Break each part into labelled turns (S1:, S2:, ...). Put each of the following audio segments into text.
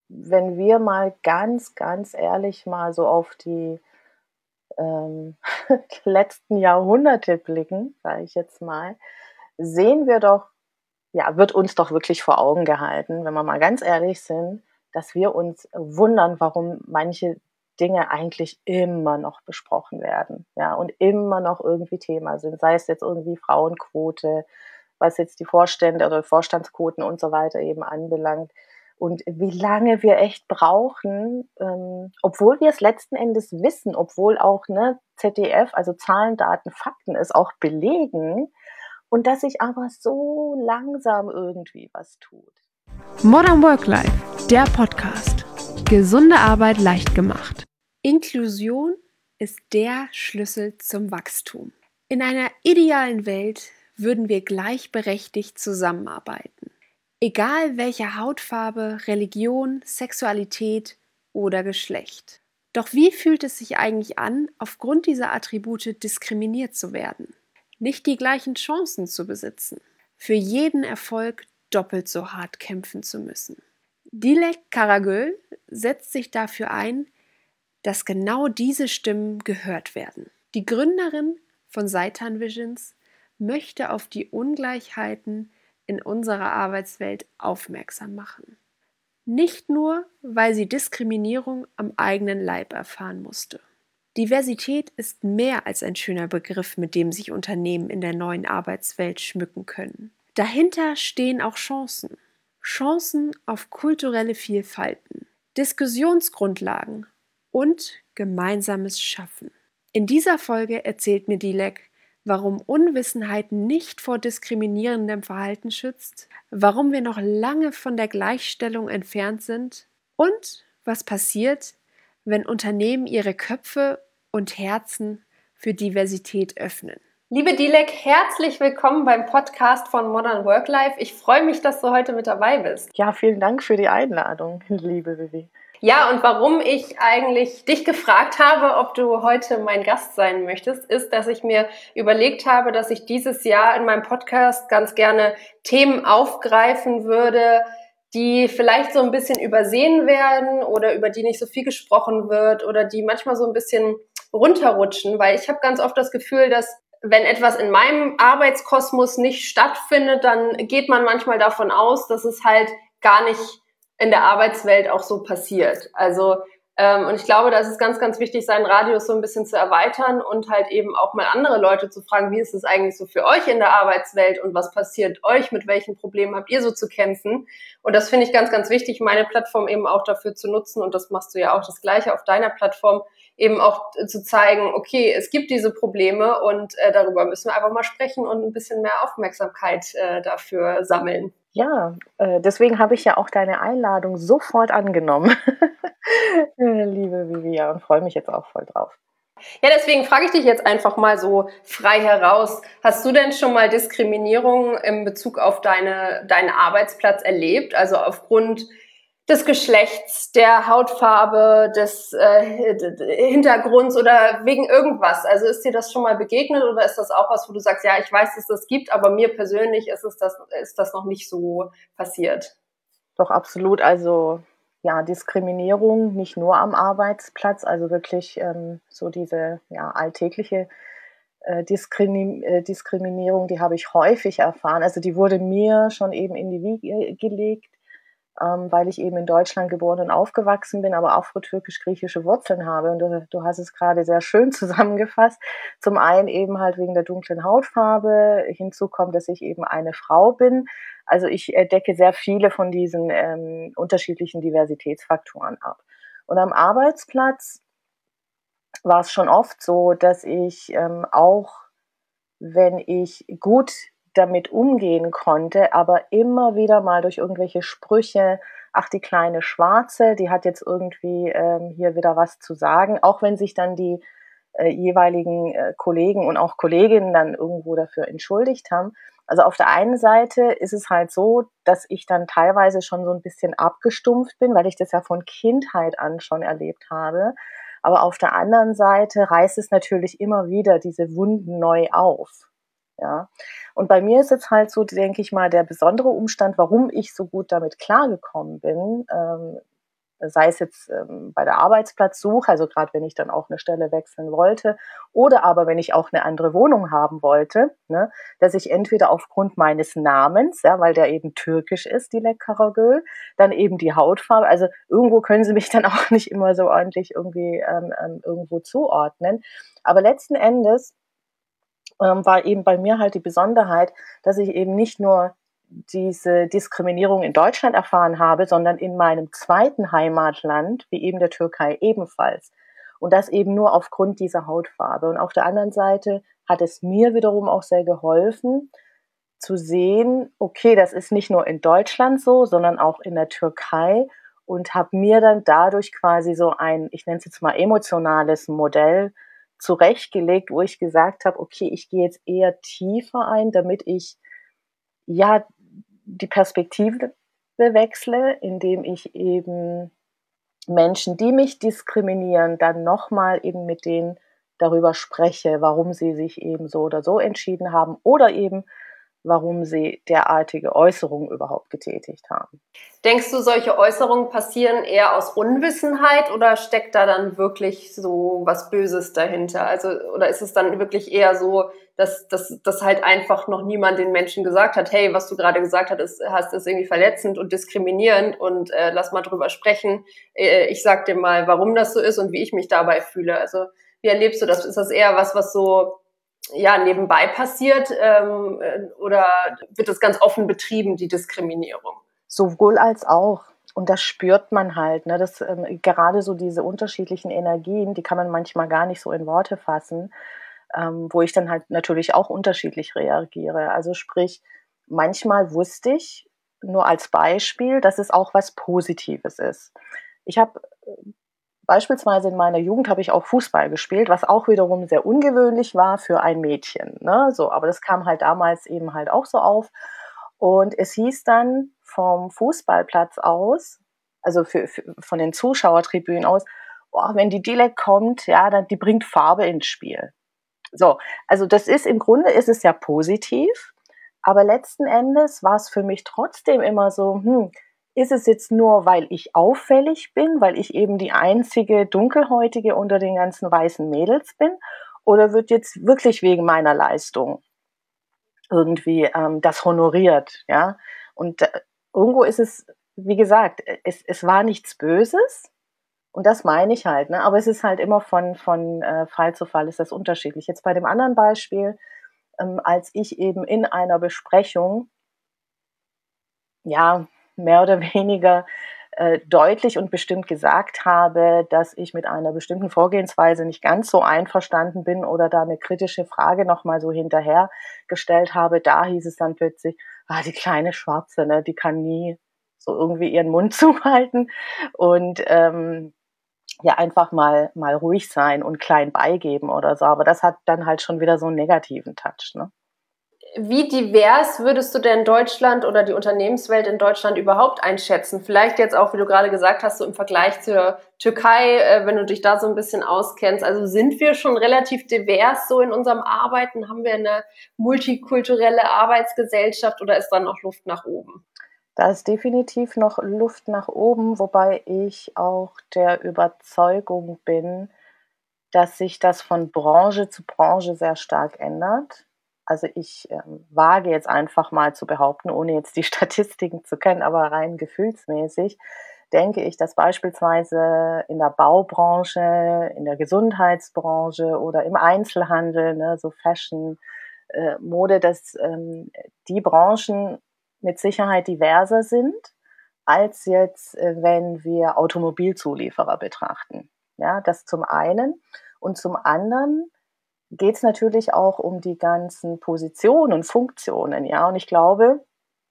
S1: wenn wir mal ganz, ganz ehrlich mal so auf die ähm, letzten Jahrhunderte blicken, sage ich jetzt mal, sehen wir doch, ja, wird uns doch wirklich vor Augen gehalten, wenn wir mal ganz ehrlich sind, dass wir uns wundern, warum manche Dinge eigentlich immer noch besprochen werden, ja, und immer noch irgendwie Thema sind, sei es jetzt irgendwie Frauenquote, was jetzt die Vorstände oder Vorstandsquoten und so weiter eben anbelangt. Und wie lange wir echt brauchen, obwohl wir es letzten Endes wissen, obwohl auch, ne, ZDF, also Zahlen, Daten, Fakten es auch belegen, und dass sich aber so langsam irgendwie was tut.
S2: Modern Work Life, der Podcast. Gesunde Arbeit leicht gemacht. Inklusion ist der Schlüssel zum Wachstum. In einer idealen Welt würden wir gleichberechtigt zusammenarbeiten. Egal welche Hautfarbe, Religion, Sexualität oder Geschlecht. Doch wie fühlt es sich eigentlich an, aufgrund dieser Attribute diskriminiert zu werden? Nicht die gleichen Chancen zu besitzen, für jeden Erfolg doppelt so hart kämpfen zu müssen. Dilek Karagöl setzt sich dafür ein, dass genau diese Stimmen gehört werden. Die Gründerin von Seitan Visions möchte auf die Ungleichheiten in unserer Arbeitswelt aufmerksam machen. Nicht nur, weil sie Diskriminierung am eigenen Leib erfahren musste. Diversität ist mehr als ein schöner Begriff, mit dem sich Unternehmen in der neuen Arbeitswelt schmücken können. Dahinter stehen auch Chancen. Chancen auf kulturelle Vielfalten, Diskussionsgrundlagen und gemeinsames Schaffen. In dieser Folge erzählt mir Dilek, warum Unwissenheit nicht vor diskriminierendem Verhalten schützt, warum wir noch lange von der Gleichstellung entfernt sind und was passiert, wenn Unternehmen ihre Köpfe und Herzen für Diversität öffnen. Liebe Dilek, herzlich willkommen beim Podcast von Modern Work Life. Ich freue mich, dass du heute mit dabei bist.
S1: Ja, vielen Dank für die Einladung, liebe Vivi.
S2: Ja, und warum ich eigentlich dich gefragt habe, ob du heute mein Gast sein möchtest, ist, dass ich mir überlegt habe, dass ich dieses Jahr in meinem Podcast ganz gerne Themen aufgreifen würde, die vielleicht so ein bisschen übersehen werden oder über die nicht so viel gesprochen wird oder die manchmal so ein bisschen runterrutschen, weil ich habe ganz oft das Gefühl, dass wenn etwas in meinem Arbeitskosmos nicht stattfindet, dann geht man manchmal davon aus, dass es halt gar nicht in der Arbeitswelt auch so passiert. Also und ich glaube, da ist es ganz, ganz wichtig, seinen Radius so ein bisschen zu erweitern und halt eben auch mal andere Leute zu fragen, wie ist es eigentlich so für euch in der Arbeitswelt und was passiert euch, mit welchen Problemen habt ihr so zu kämpfen? Und das finde ich ganz, ganz wichtig, meine Plattform eben auch dafür zu nutzen, und das machst du ja auch das Gleiche auf deiner Plattform, eben auch zu zeigen, okay, es gibt diese Probleme und darüber müssen wir einfach mal sprechen und ein bisschen mehr Aufmerksamkeit dafür sammeln.
S1: Ja, deswegen habe ich ja auch deine Einladung sofort angenommen, liebe Vivi, und freue mich jetzt auch voll drauf.
S2: Ja, deswegen frage ich dich jetzt einfach mal so frei heraus. Hast du denn schon mal Diskriminierung in Bezug auf deinen Arbeitsplatz erlebt? Also aufgrund des Geschlechts, der Hautfarbe, des Hintergrunds oder wegen irgendwas? Also ist dir das schon mal begegnet oder ist das auch was, wo du sagst, ja, ich weiß, dass das gibt, aber mir persönlich ist das noch nicht so passiert?
S1: Doch, absolut. Also, ja, Diskriminierung nicht nur am Arbeitsplatz, also wirklich, so diese, ja, alltägliche, Diskriminierung, die habe ich häufig erfahren. Also, die wurde mir schon eben in die Wiege gelegt, weil ich eben in Deutschland geboren und aufgewachsen bin, aber afro-türkisch-griechische Wurzeln habe. Und du hast es gerade sehr schön zusammengefasst. Zum einen eben halt wegen der dunklen Hautfarbe. Hinzu kommt, dass ich eben eine Frau bin. Also ich decke sehr viele von diesen unterschiedlichen Diversitätsfaktoren ab. Und am Arbeitsplatz war es schon oft so, dass ich auch, wenn ich gut damit umgehen konnte, aber immer wieder mal durch irgendwelche Sprüche, ach, die kleine Schwarze, die hat jetzt irgendwie hier wieder was zu sagen, auch wenn sich dann die jeweiligen Kollegen und auch Kolleginnen dann irgendwo dafür entschuldigt haben. Also auf der einen Seite ist es halt so, dass ich dann teilweise schon so ein bisschen abgestumpft bin, weil ich das ja von Kindheit an schon erlebt habe. Aber auf der anderen Seite reißt es natürlich immer wieder diese Wunden neu auf. Ja. Und bei mir ist jetzt halt so, denke ich mal, der besondere Umstand, warum ich so gut damit klargekommen bin, sei es jetzt bei der Arbeitsplatzsuche, also gerade wenn ich dann auch eine Stelle wechseln wollte, oder aber wenn ich auch eine andere Wohnung haben wollte, ne, dass ich entweder aufgrund meines Namens, ja, weil der eben türkisch ist, Dilek Karagöl, dann eben die Hautfarbe, also irgendwo können sie mich dann auch nicht immer so ordentlich irgendwie irgendwo zuordnen. Aber letzten Endes war eben bei mir halt die Besonderheit, dass ich eben nicht nur diese Diskriminierung in Deutschland erfahren habe, sondern in meinem zweiten Heimatland, wie eben der Türkei, ebenfalls. Und das eben nur aufgrund dieser Hautfarbe. Und auf der anderen Seite hat es mir wiederum auch sehr geholfen, zu sehen, okay, das ist nicht nur in Deutschland so, sondern auch in der Türkei, und habe mir dann dadurch quasi so ein, ich nenne es jetzt mal emotionales Modell zurechtgelegt, wo ich gesagt habe, okay, ich gehe jetzt eher tiefer ein, damit ich ja die Perspektive wechsle, indem ich eben Menschen, die mich diskriminieren, dann nochmal eben mit denen darüber spreche, warum sie sich eben so oder so entschieden haben oder eben warum sie derartige Äußerungen überhaupt getätigt haben.
S2: Denkst du, solche Äußerungen passieren eher aus Unwissenheit oder steckt da dann wirklich so was Böses dahinter? Also, oder ist es dann wirklich eher so, dass halt einfach noch niemand den Menschen gesagt hat, hey, was du gerade gesagt hast, ist irgendwie verletzend und diskriminierend und lass mal drüber sprechen. Ich sag dir mal, warum das so ist und wie ich mich dabei fühle. Also, wie erlebst du das? Ist das eher was so nebenbei passiert oder wird das ganz offen betrieben, die Diskriminierung?
S1: Sowohl als auch. Und das spürt man halt, ne? Das, gerade so diese unterschiedlichen Energien, die kann man manchmal gar nicht so in Worte fassen, wo ich dann halt natürlich auch unterschiedlich reagiere. Also sprich, manchmal wusste ich, nur als Beispiel, dass es auch was Positives ist. Ich habe beispielsweise in meiner Jugend habe ich auch Fußball gespielt, was auch wiederum sehr ungewöhnlich war für ein Mädchen, ne? So, aber das kam halt damals eben halt auch so auf. Und es hieß dann vom Fußballplatz aus, also von den Zuschauertribünen aus, boah, wenn die Dilek kommt, ja, dann die bringt Farbe ins Spiel. So, also das ist im Grunde ist es ja positiv, aber letzten Endes war es für mich trotzdem immer so, ist es jetzt nur, weil ich auffällig bin, weil ich eben die einzige Dunkelhäutige unter den ganzen weißen Mädels bin, oder wird jetzt wirklich wegen meiner Leistung irgendwie das honoriert, ja? Und irgendwo ist es, wie gesagt, es war nichts Böses, und das meine ich halt, ne? Aber es ist halt immer von Fall zu Fall ist das unterschiedlich. Jetzt bei dem anderen Beispiel, als ich eben in einer Besprechung, ja, mehr oder weniger deutlich und bestimmt gesagt habe, dass ich mit einer bestimmten Vorgehensweise nicht ganz so einverstanden bin oder da eine kritische Frage noch mal so hinterher gestellt habe, da hieß es dann plötzlich: die kleine Schwarze, ne, die kann nie so irgendwie ihren Mund zuhalten und ja, einfach mal ruhig sein und klein beigeben oder so. Aber das hat dann halt schon wieder so einen negativen Touch, ne?
S2: Wie divers würdest du denn Deutschland oder die Unternehmenswelt in Deutschland überhaupt einschätzen? Vielleicht jetzt auch, wie du gerade gesagt hast, so im Vergleich zur Türkei, wenn du dich da so ein bisschen auskennst. Also sind wir schon relativ divers so in unserem Arbeiten? Haben wir eine multikulturelle Arbeitsgesellschaft oder ist da noch Luft nach oben?
S1: Da ist definitiv noch Luft nach oben, wobei ich auch der Überzeugung bin, dass sich das von Branche zu Branche sehr stark ändert. Also ich wage jetzt einfach mal zu behaupten, ohne jetzt die Statistiken zu kennen, aber rein gefühlsmäßig denke ich, dass beispielsweise in der Baubranche, in der Gesundheitsbranche oder im Einzelhandel, ne, so Fashion, Mode, dass die Branchen mit Sicherheit diverser sind als jetzt, wenn wir Automobilzulieferer betrachten. Ja, das zum einen. Und zum anderen geht es natürlich auch um die ganzen Positionen und Funktionen, ja. Und ich glaube,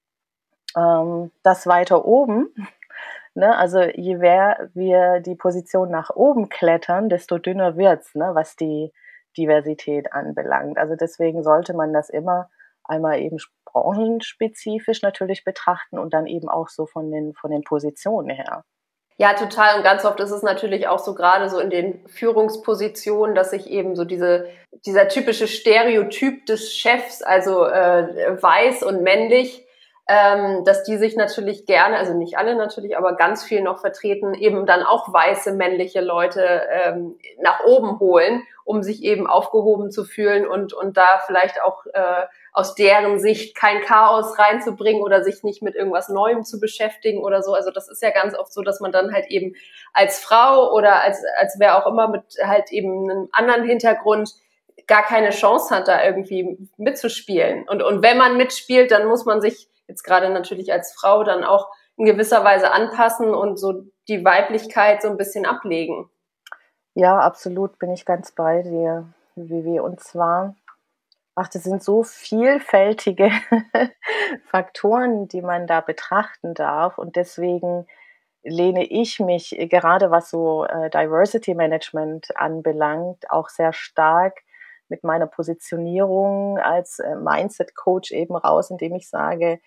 S1: dass weiter oben, ne, also je mehr wir die Position nach oben klettern, desto dünner wird's, ne, was die Diversität anbelangt. Also deswegen sollte man das immer einmal eben branchenspezifisch natürlich betrachten und dann eben auch so von den Positionen her.
S2: Ja, total. Und ganz oft ist es natürlich auch so, gerade so in den Führungspositionen, dass sich eben so dieser typische Stereotyp des Chefs, also weiß und männlich,
S3: dass die sich natürlich gerne, also nicht alle natürlich, aber ganz viel noch vertreten, eben dann auch weiße männliche Leute nach oben holen, um sich eben aufgehoben zu fühlen und da vielleicht auch aus deren Sicht kein Chaos reinzubringen oder sich nicht mit irgendwas Neuem zu beschäftigen oder so. Also das ist ja ganz oft so, dass man dann halt eben als Frau oder als wer auch immer mit halt eben einem anderen Hintergrund gar keine Chance hat, da irgendwie mitzuspielen. Und wenn man mitspielt, dann muss man sich jetzt gerade natürlich als Frau dann auch in gewisser Weise anpassen und so die Weiblichkeit so ein bisschen ablegen.
S1: Ja, absolut, bin ich ganz bei dir, Vivi. Und zwar, das sind so vielfältige Faktoren, die man da betrachten darf. Und deswegen lehne ich mich, gerade was so Diversity Management anbelangt, auch sehr stark mit meiner Positionierung als Mindset Coach eben raus, indem ich sage,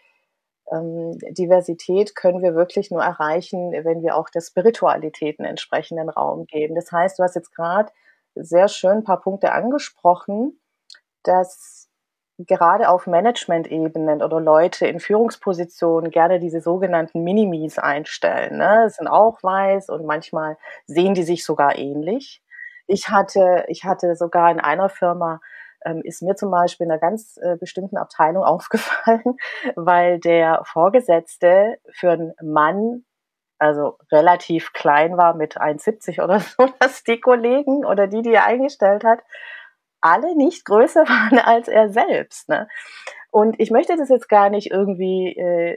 S1: Diversität können wir wirklich nur erreichen, wenn wir auch der Spiritualität einen entsprechenden Raum geben. Das heißt, du hast jetzt gerade sehr schön ein paar Punkte angesprochen, dass gerade auf Management-Ebenen oder Leute in Führungspositionen gerne diese sogenannten Minimis einstellen, ne? Das sind auch weiß und manchmal sehen die sich sogar ähnlich. Ich hatte sogar in einer Firma, ist mir zum Beispiel in einer ganz bestimmten Abteilung aufgefallen, weil der Vorgesetzte für einen Mann also relativ klein war mit 1,70 oder so, dass die Kollegen oder die er eingestellt hat, alle nicht größer waren als er selbst. Ne? Und ich möchte das jetzt gar nicht irgendwie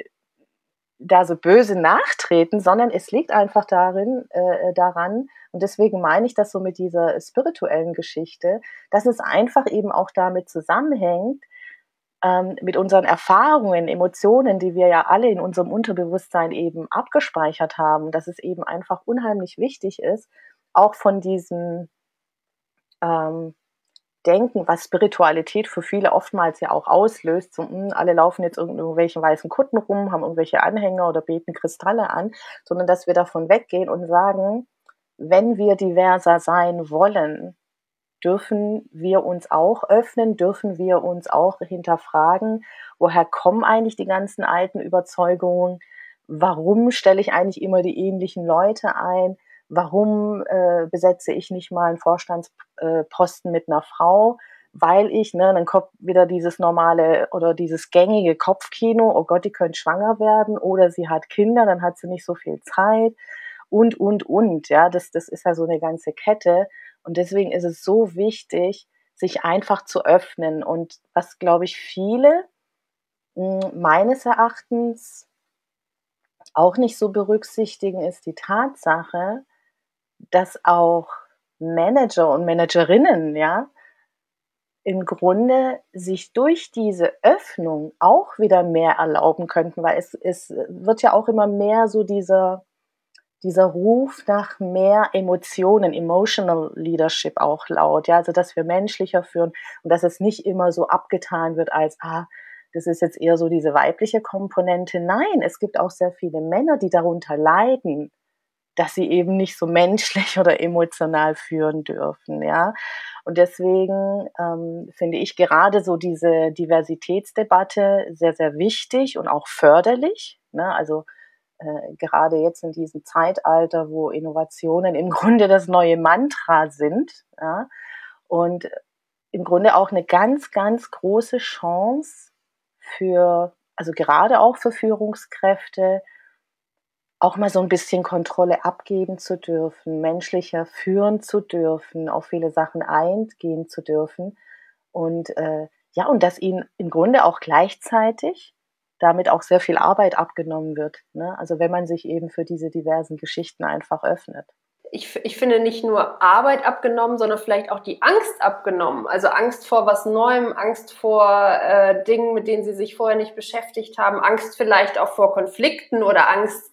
S1: da so böse nachtreten, sondern es liegt einfach daran, und deswegen meine ich das so mit dieser spirituellen Geschichte, dass es einfach eben auch damit zusammenhängt, mit unseren Erfahrungen, Emotionen, die wir ja alle in unserem Unterbewusstsein eben abgespeichert haben, dass es eben einfach unheimlich wichtig ist, auch von diesem Denken, was Spiritualität für viele oftmals ja auch auslöst, so, alle laufen jetzt in irgendwelchen weißen Kutten rum, haben irgendwelche Anhänger oder beten Kristalle an, sondern dass wir davon weggehen und sagen, wenn wir diverser sein wollen, dürfen wir uns auch öffnen, dürfen wir uns auch hinterfragen, woher kommen eigentlich die ganzen alten Überzeugungen, warum stelle ich eigentlich immer die ähnlichen Leute ein, warum besetze ich nicht mal einen Vorstandsposten mit einer Frau, weil ich, ne, dann kommt wieder dieses normale oder dieses gängige Kopfkino, oh Gott, die könnte schwanger werden oder sie hat Kinder, dann hat sie nicht so viel Zeit und, ja, das ist ja so eine ganze Kette und deswegen ist es so wichtig, sich einfach zu öffnen und was, glaube ich, viele meines Erachtens auch nicht so berücksichtigen, ist die Tatsache, dass auch Manager und Managerinnen, ja, im Grunde sich durch diese Öffnung auch wieder mehr erlauben könnten, weil es wird ja auch immer mehr so dieser Ruf nach mehr Emotionen, Emotional Leadership auch laut, ja, also dass wir menschlicher führen und dass es nicht immer so abgetan wird als, das ist jetzt eher so diese weibliche Komponente. Nein, es gibt auch sehr viele Männer, die darunter leiden, dass sie eben nicht so menschlich oder emotional führen dürfen, ja. Und deswegen finde ich gerade so diese Diversitätsdebatte sehr, sehr wichtig und auch förderlich, ne? Also gerade jetzt in diesem Zeitalter, wo Innovationen im Grunde das neue Mantra sind, ja, und im Grunde auch eine ganz, ganz große Chance also gerade auch für Führungskräfte, auch mal so ein bisschen Kontrolle abgeben zu dürfen, menschlicher führen zu dürfen, auf viele Sachen eingehen zu dürfen und, ja, und dass ihnen im Grunde auch gleichzeitig damit auch sehr viel Arbeit abgenommen wird, ne? Also, wenn man sich eben für diese diversen Geschichten einfach öffnet.
S3: Ich finde nicht nur Arbeit abgenommen, sondern vielleicht auch die Angst abgenommen. Also Angst vor was Neuem, Angst vor Dingen, mit denen sie sich vorher nicht beschäftigt haben, Angst vielleicht auch vor Konflikten oder Angst,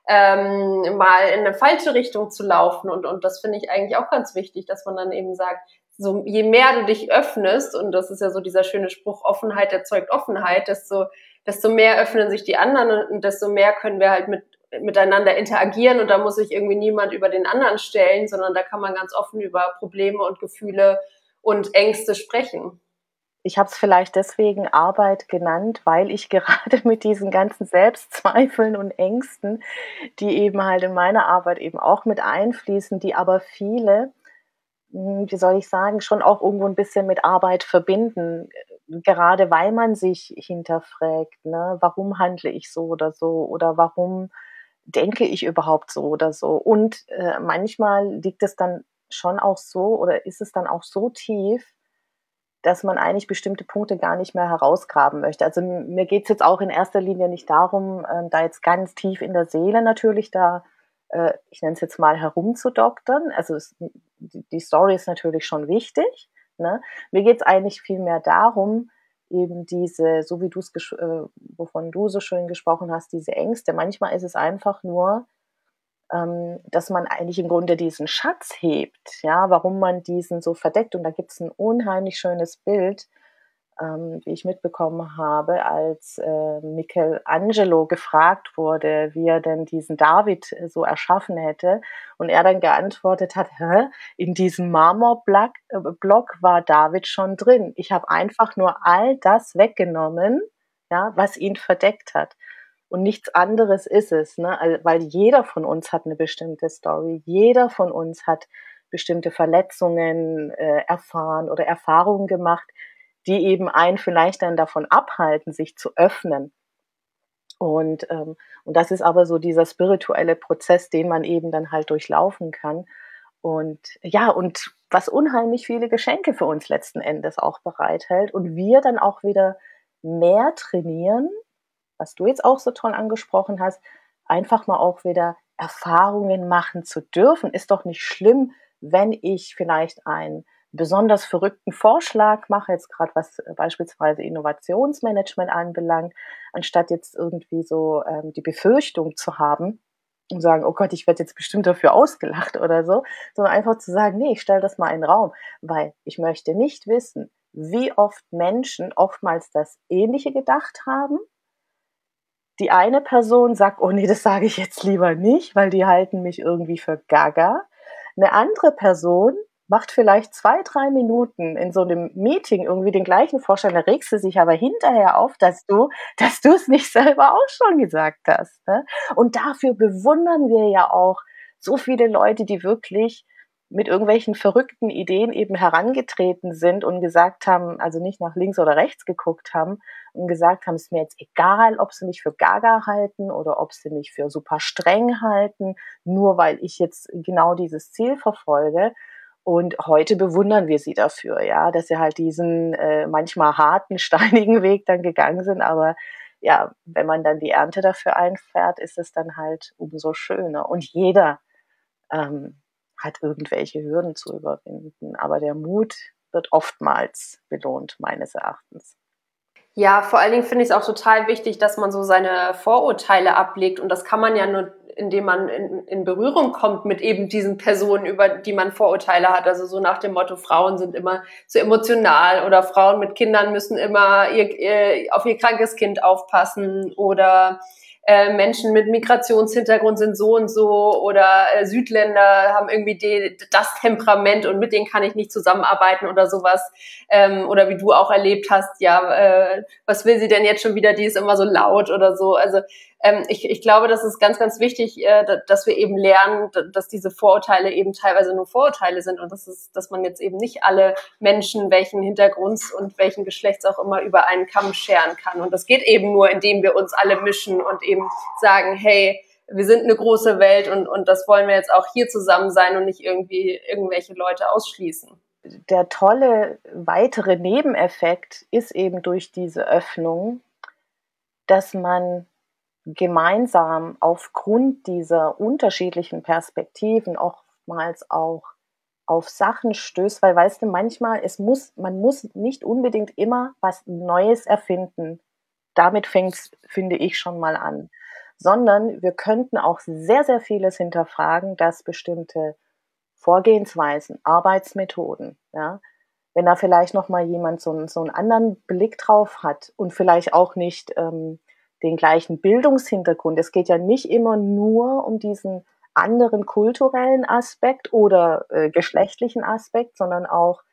S3: mal in eine falsche Richtung zu laufen. Und das finde ich eigentlich auch ganz wichtig, dass man dann eben sagt, so je mehr du dich öffnest, und das ist ja so dieser schöne Spruch, Offenheit erzeugt Offenheit, desto mehr öffnen sich die anderen und desto mehr können wir halt miteinander interagieren und da muss sich irgendwie niemand über den anderen stellen, sondern da kann man ganz offen über Probleme und Gefühle und Ängste sprechen.
S1: Ich habe es vielleicht deswegen Arbeit genannt, weil ich gerade mit diesen ganzen Selbstzweifeln und Ängsten, die eben halt in meine Arbeit eben auch mit einfließen, die aber viele, wie soll ich sagen, schon auch irgendwo ein bisschen mit Arbeit verbinden, gerade weil man sich hinterfragt, ne: „Warum handle ich so oder so?“ oder „Warum denke ich überhaupt so oder so?“ Und, manchmal liegt es dann schon auch so oder ist es dann auch so tief, dass man eigentlich bestimmte Punkte gar nicht mehr herausgraben möchte. Also, mir geht's jetzt auch in erster Linie nicht darum, da jetzt ganz tief in der Seele natürlich da, ich nenne es jetzt mal, herumzudoktern. Also, die Story ist natürlich schon wichtig, ne? Mir geht's eigentlich vielmehr darum, eben diese, so wie du's wovon du so schön gesprochen hast, diese Ängste. Manchmal ist es einfach nur, dass man eigentlich im Grunde diesen Schatz hebt, ja, warum man diesen so verdeckt. Und da gibt's 'n unheimlich schönes Bild, wie ich mitbekommen habe, als, Michelangelo gefragt wurde, wie er denn diesen David, so erschaffen hätte. Und er dann geantwortet hat: „Hä? In diesem Marmorblack Block war David schon drin. Ich habe einfach nur all das weggenommen, ja, was ihn verdeckt hat.“ Und nichts anderes ist es, ne? Weil jeder von uns hat eine bestimmte Story. Jeder von uns hat bestimmte Verletzungen, erfahren oder Erfahrungen gemacht, die eben einen vielleicht dann davon abhalten, sich zu öffnen. Und das ist aber so dieser spirituelle Prozess, den man eben dann halt durchlaufen kann. Und ja, und was unheimlich viele Geschenke für uns letzten Endes auch bereithält und wir dann auch wieder mehr trainieren, was du jetzt auch so toll angesprochen hast, einfach mal auch wieder Erfahrungen machen zu dürfen. Ist doch nicht schlimm, wenn ich vielleicht einen besonders verrückten Vorschlag mache, jetzt gerade was beispielsweise Innovationsmanagement anbelangt, anstatt jetzt irgendwie so die Befürchtung zu haben und sagen, oh Gott, ich werde jetzt bestimmt dafür ausgelacht oder so, sondern einfach zu sagen, nee, ich stelle das mal in den Raum, weil ich möchte nicht wissen, wie oft Menschen oftmals das Ähnliche gedacht haben. Die eine Person sagt: „Oh ne, das sage ich jetzt lieber nicht, weil die halten mich irgendwie für gaga.“ 'Ne andere Person macht vielleicht 2, 3 Minuten in so 'nem Meeting irgendwie den gleichen Vorschlag, da regst du dich aber hinterher auf, dass du's nicht selber auch schon gesagt hast, ne? Und dafür bewundern wir ja auch so viele Leute, die wirklich mit irgendwelchen verrückten Ideen eben herangetreten sind und gesagt haben, also nicht nach links oder rechts geguckt haben, und gesagt haben, es ist mir jetzt egal, ob sie mich für gaga halten oder ob sie mich für super streng halten, nur weil ich jetzt genau dieses Ziel verfolge. Und heute bewundern wir sie dafür, ja, dass sie halt diesen manchmal harten, steinigen Weg dann gegangen sind. Aber ja, wenn man dann die Ernte dafür einfährt, ist es dann halt umso schöner. Und jeder ähm, hat irgendwelche Hürden zu überwinden. Aber der Mut wird oftmals belohnt, meines Erachtens.
S3: Ja, vor allen Dingen finde ich es auch total wichtig, dass man so seine Vorurteile ablegt. Und das kann man ja nur, indem man in Berührung kommt mit eben diesen Personen, über die man Vorurteile hat. Also so nach dem Motto, Frauen sind immer zu emotional oder Frauen mit Kindern müssen immer auf ihr krankes Kind aufpassen oder Menschen mit Migrationshintergrund sind so und so oder Südländer haben irgendwie das Temperament und mit denen kann ich nicht zusammenarbeiten oder sowas. Oder wie du auch erlebt hast, ja, was will sie denn jetzt schon wieder, die ist immer so laut oder so. Also ich glaube, das ist ganz, ganz wichtig, dass wir eben lernen, dass diese Vorurteile eben teilweise nur Vorurteile sind und dass man jetzt eben nicht alle Menschen, welchen Hintergrunds und welchen Geschlechts auch immer, über einen Kamm scheren kann. Und das geht eben nur, indem wir uns alle mischen und eben sagen, hey, wir sind eine große Welt und das wollen wir jetzt auch hier zusammen sein und nicht irgendwie irgendwelche Leute ausschließen.
S1: Der tolle weitere Nebeneffekt ist eben durch diese Öffnung, dass man gemeinsam aufgrund dieser unterschiedlichen Perspektiven oftmals auch auf Sachen stößt, weil weißt du, manchmal man muss nicht unbedingt immer was Neues erfinden. Damit fängt's, finde ich, schon mal an. Sondern wir könnten auch sehr, sehr vieles hinterfragen, dass bestimmte Vorgehensweisen, Arbeitsmethoden, ja, wenn da vielleicht noch mal jemand so 'n anderen Blick drauf hat und vielleicht auch nicht, den gleichen Bildungshintergrund. Es geht ja nicht immer nur um diesen anderen kulturellen Aspekt oder, geschlechtlichen Aspekt, sondern auch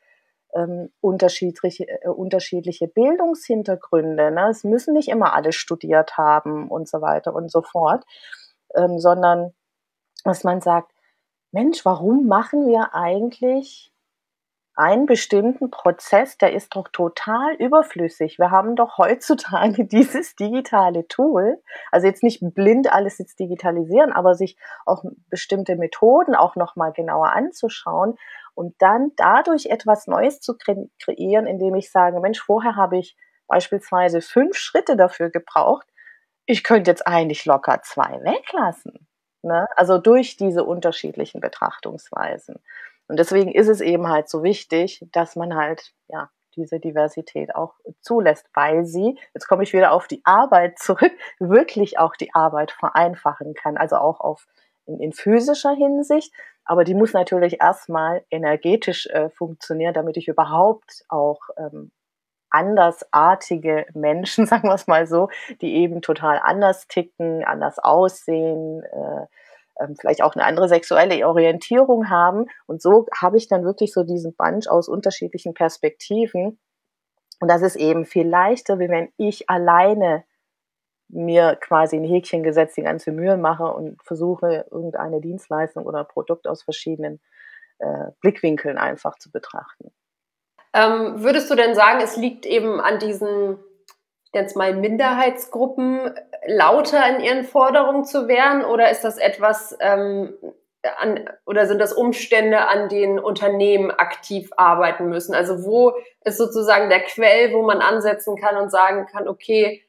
S1: unterschiedliche Bildungshintergründe. Ne? Es müssen nicht immer alle studiert haben und so weiter und so fort, sondern dass man sagt, Mensch, warum machen wir eigentlich einen bestimmten Prozess, der ist doch total überflüssig. Wir haben doch heutzutage dieses digitale Tool, also jetzt nicht blind alles jetzt digitalisieren, aber sich auch bestimmte Methoden auch noch mal genauer anzuschauen und dann dadurch etwas Neues zu kreieren, indem ich sage, Mensch, vorher habe ich beispielsweise 5 Schritte dafür gebraucht. Ich könnte jetzt eigentlich locker 2 weglassen, ne? Also durch diese unterschiedlichen Betrachtungsweisen. Und deswegen ist es eben halt so wichtig, dass man halt, ja, diese Diversität auch zulässt, weil sie, jetzt komme ich wieder auf die Arbeit zurück, wirklich auch die Arbeit vereinfachen kann, also auch in physischer Hinsicht, aber die muss natürlich erstmal energetisch funktionieren, damit ich überhaupt auch andersartige Menschen, sagen wir es mal so, die eben total anders ticken, anders aussehen, vielleicht auch eine andere sexuelle Orientierung haben. Und so habe ich dann wirklich so diesen Bunch aus unterschiedlichen Perspektiven. Und das ist eben viel leichter, wie wenn ich alleine mir quasi ein Häkchen gesetzt, die ganze Mühe mache und versuche, irgendeine Dienstleistung oder Produkt aus verschiedenen Blickwinkeln einfach zu betrachten.
S3: Würdest du denn sagen, es liegt eben an diesen, jetzt mal Minderheitsgruppen, lauter in ihren Forderungen zu werden, oder ist das etwas oder sind das Umstände, an denen Unternehmen aktiv arbeiten müssen? Also wo ist sozusagen der Quell, wo man ansetzen kann und sagen kann, okay,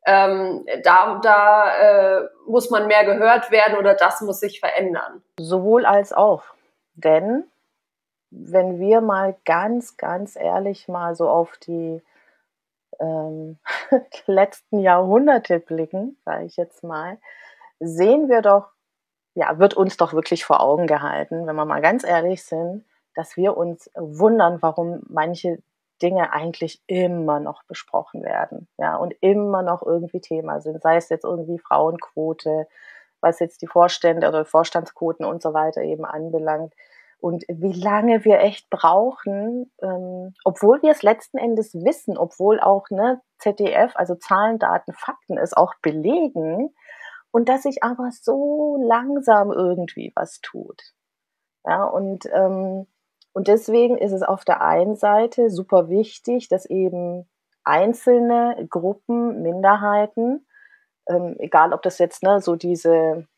S3: da muss man mehr gehört werden oder das muss sich verändern?
S1: Sowohl als auch. Denn wenn wir mal ganz, ganz ehrlich mal so auf die letzten Jahrhunderte blicken, sage ich jetzt mal, sehen wir doch, ja, wird uns doch wirklich vor Augen gehalten, wenn wir mal ganz ehrlich sind, dass wir uns wundern, warum manche Dinge eigentlich immer noch besprochen werden, ja, und immer noch irgendwie Thema sind, sei es jetzt irgendwie Frauenquote, was jetzt die Vorstände oder Vorstandsquoten und so weiter eben anbelangt. Und wie lange wir echt brauchen, obwohl wir es letzten Endes wissen, obwohl auch ne, ZDF, also Zahlen, Daten, Fakten es auch belegen, und dass sich aber so langsam irgendwie was tut. Ja, und deswegen ist es auf der einen Seite super wichtig, dass eben einzelne Gruppen, Minderheiten, egal ob das jetzt ne, so diese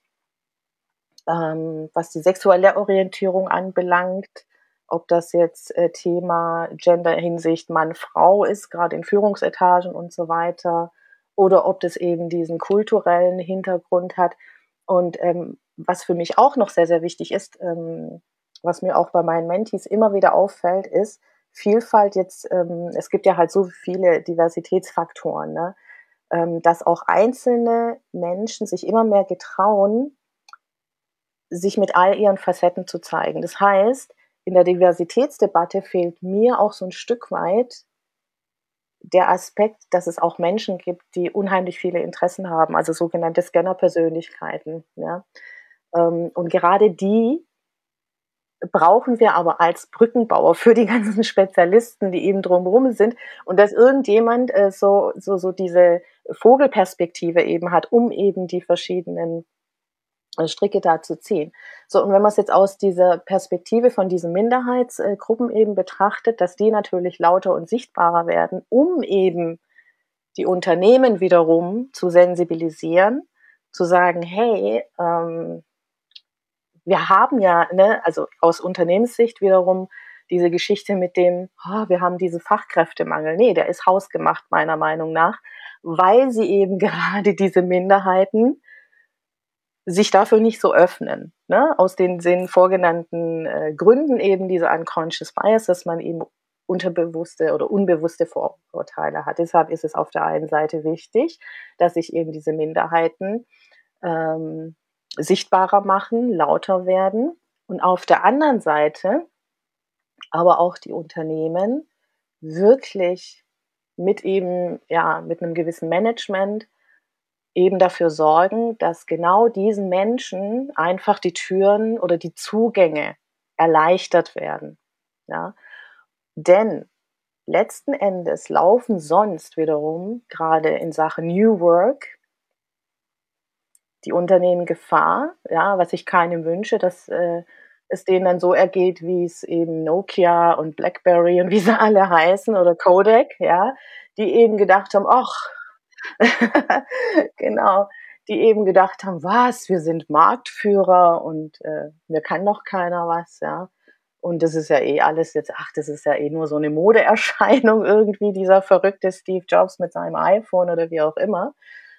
S1: was die sexuelle Orientierung anbelangt, ob das jetzt Thema Gender-Hinsicht Mann-Frau ist, gerade in Führungsetagen und so weiter, oder ob das eben diesen kulturellen Hintergrund hat. Und was für mich auch noch sehr, sehr wichtig ist, was mir auch bei meinen Mentees immer wieder auffällt, ist Vielfalt jetzt, es gibt ja halt so viele Diversitätsfaktoren, ne? Dass auch einzelne Menschen sich immer mehr getrauen, sich mit all ihren Facetten zu zeigen. Das heißt, in der Diversitätsdebatte fehlt mir auch so ein Stück weit der Aspekt, dass es auch Menschen gibt, die unheimlich viele Interessen haben, also sogenannte Scanner-Persönlichkeiten, ja. Und gerade die brauchen wir aber als Brückenbauer für die ganzen Spezialisten, die eben drumherum sind, und dass irgendjemand so diese Vogelperspektive eben hat, um eben die verschiedenen Stricke da zu ziehen. So, und wenn man es jetzt aus dieser Perspektive von diesen Minderheitsgruppen eben betrachtet, dass die natürlich lauter und sichtbarer werden, um eben die Unternehmen wiederum zu sensibilisieren, zu sagen, hey, wir haben ja, ne, also aus Unternehmenssicht wiederum diese Geschichte mit dem, oh, wir haben diesen Fachkräftemangel. Nee, der ist hausgemacht meiner Meinung nach, weil sie eben gerade diese Minderheiten sich dafür nicht so öffnen, ne? Aus den vorgenannten Gründen eben diese unconscious bias, dass man eben unterbewusste oder unbewusste Vorurteile hat. Deshalb ist es auf der einen Seite wichtig, dass sich eben diese Minderheiten sichtbarer machen, lauter werden, und auf der anderen Seite aber auch die Unternehmen wirklich mit eben ja mit einem gewissen Management eben dafür sorgen, dass genau diesen Menschen einfach die Türen oder die Zugänge erleichtert werden, ja? Denn letzten Endes laufen sonst wiederum, gerade in Sachen New Work, die Unternehmen Gefahr, ja, was ich keinem wünsche, dass es denen dann so ergeht, wie es eben Nokia und BlackBerry und wie sie alle heißen oder Kodak, ja, die eben gedacht haben, ach, genau, die eben gedacht haben, was, wir sind Marktführer und mir kann doch keiner was, ja. Und das ist ja eh alles jetzt, ach, das ist ja eh nur so eine Modeerscheinung irgendwie, dieser verrückte Steve Jobs mit seinem iPhone oder wie auch immer.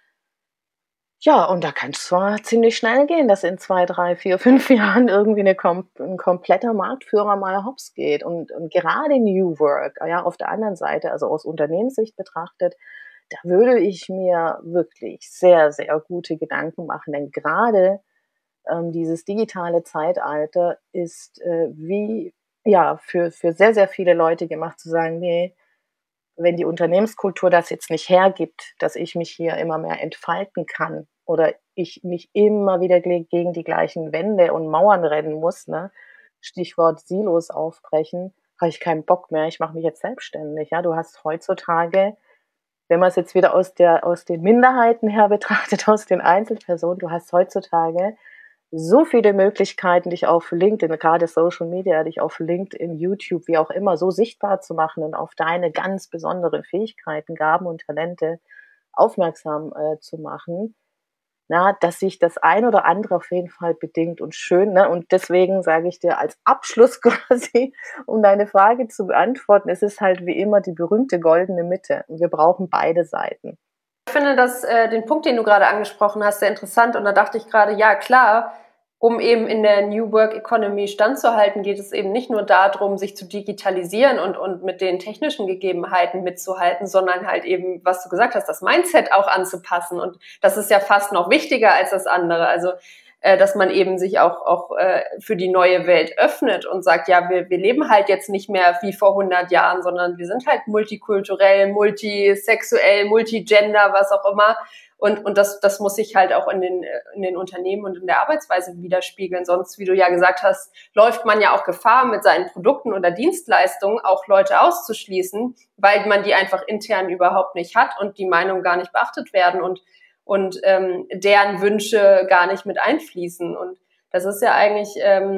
S1: Ja, und da kann's zwar ziemlich schnell gehen, dass in 2, 3, 4, 5 Jahren irgendwie 'n kompletter Marktführer mal hops geht. Und gerade New Work, ja, auf der anderen Seite, also aus Unternehmenssicht betrachtet, da würde ich mir wirklich sehr, sehr gute Gedanken machen, denn gerade dieses digitale Zeitalter ist, wie ja, für sehr, sehr viele Leute gemacht zu sagen: „Ne, wenn die Unternehmenskultur das jetzt nicht hergibt, dass ich mich hier immer mehr entfalten kann oder ich mich immer wieder gegen die gleichen Wände und Mauern rennen muss, ne? Stichwort Silos aufbrechen, habe ich keinen Bock mehr. Ich mache mich jetzt selbstständig, ja? Du hast heutzutage, wenn man es jetzt wieder aus den Minderheiten her betrachtet, aus den Einzelpersonen, du hast heutzutage so viele Möglichkeiten, dich auf LinkedIn, gerade Social Media, dich auf LinkedIn, YouTube, wie auch immer, so sichtbar zu machen und auf deine ganz besonderen Fähigkeiten, Gaben und Talente aufmerksam, zu machen, na, dass sich das ein oder andere auf jeden Fall bedingt und schön, ne? Und deswegen sage ich dir als Abschluss quasi, um deine Frage zu beantworten, es ist halt wie immer die berühmte goldene Mitte und wir brauchen beide Seiten.
S3: Ich finde den Punkt, den du gerade angesprochen hast, sehr interessant. Und da dachte ich gerade, ja klar, um eben in der New Work Economy standzuhalten, geht es eben nicht nur darum, sich zu digitalisieren und mit den technischen Gegebenheiten mitzuhalten, sondern halt eben, was du gesagt hast, das Mindset auch anzupassen. Und das ist ja fast noch wichtiger als das andere. Also dass man eben sich auch für die neue Welt öffnet und sagt, ja, wir leben halt jetzt nicht mehr wie vor 100 Jahren, sondern wir sind halt multikulturell, multisexuell, multigender, was auch immer. Und das muss sich halt auch in den Unternehmen und in der Arbeitsweise widerspiegeln. Sonst, wie du ja gesagt hast, läuft man ja auch Gefahr, mit seinen Produkten oder Dienstleistungen auch Leute auszuschließen, weil man die einfach intern überhaupt nicht hat und die Meinung gar nicht beachtet werden und deren Wünsche gar nicht mit einfließen. Und das ist ja eigentlich,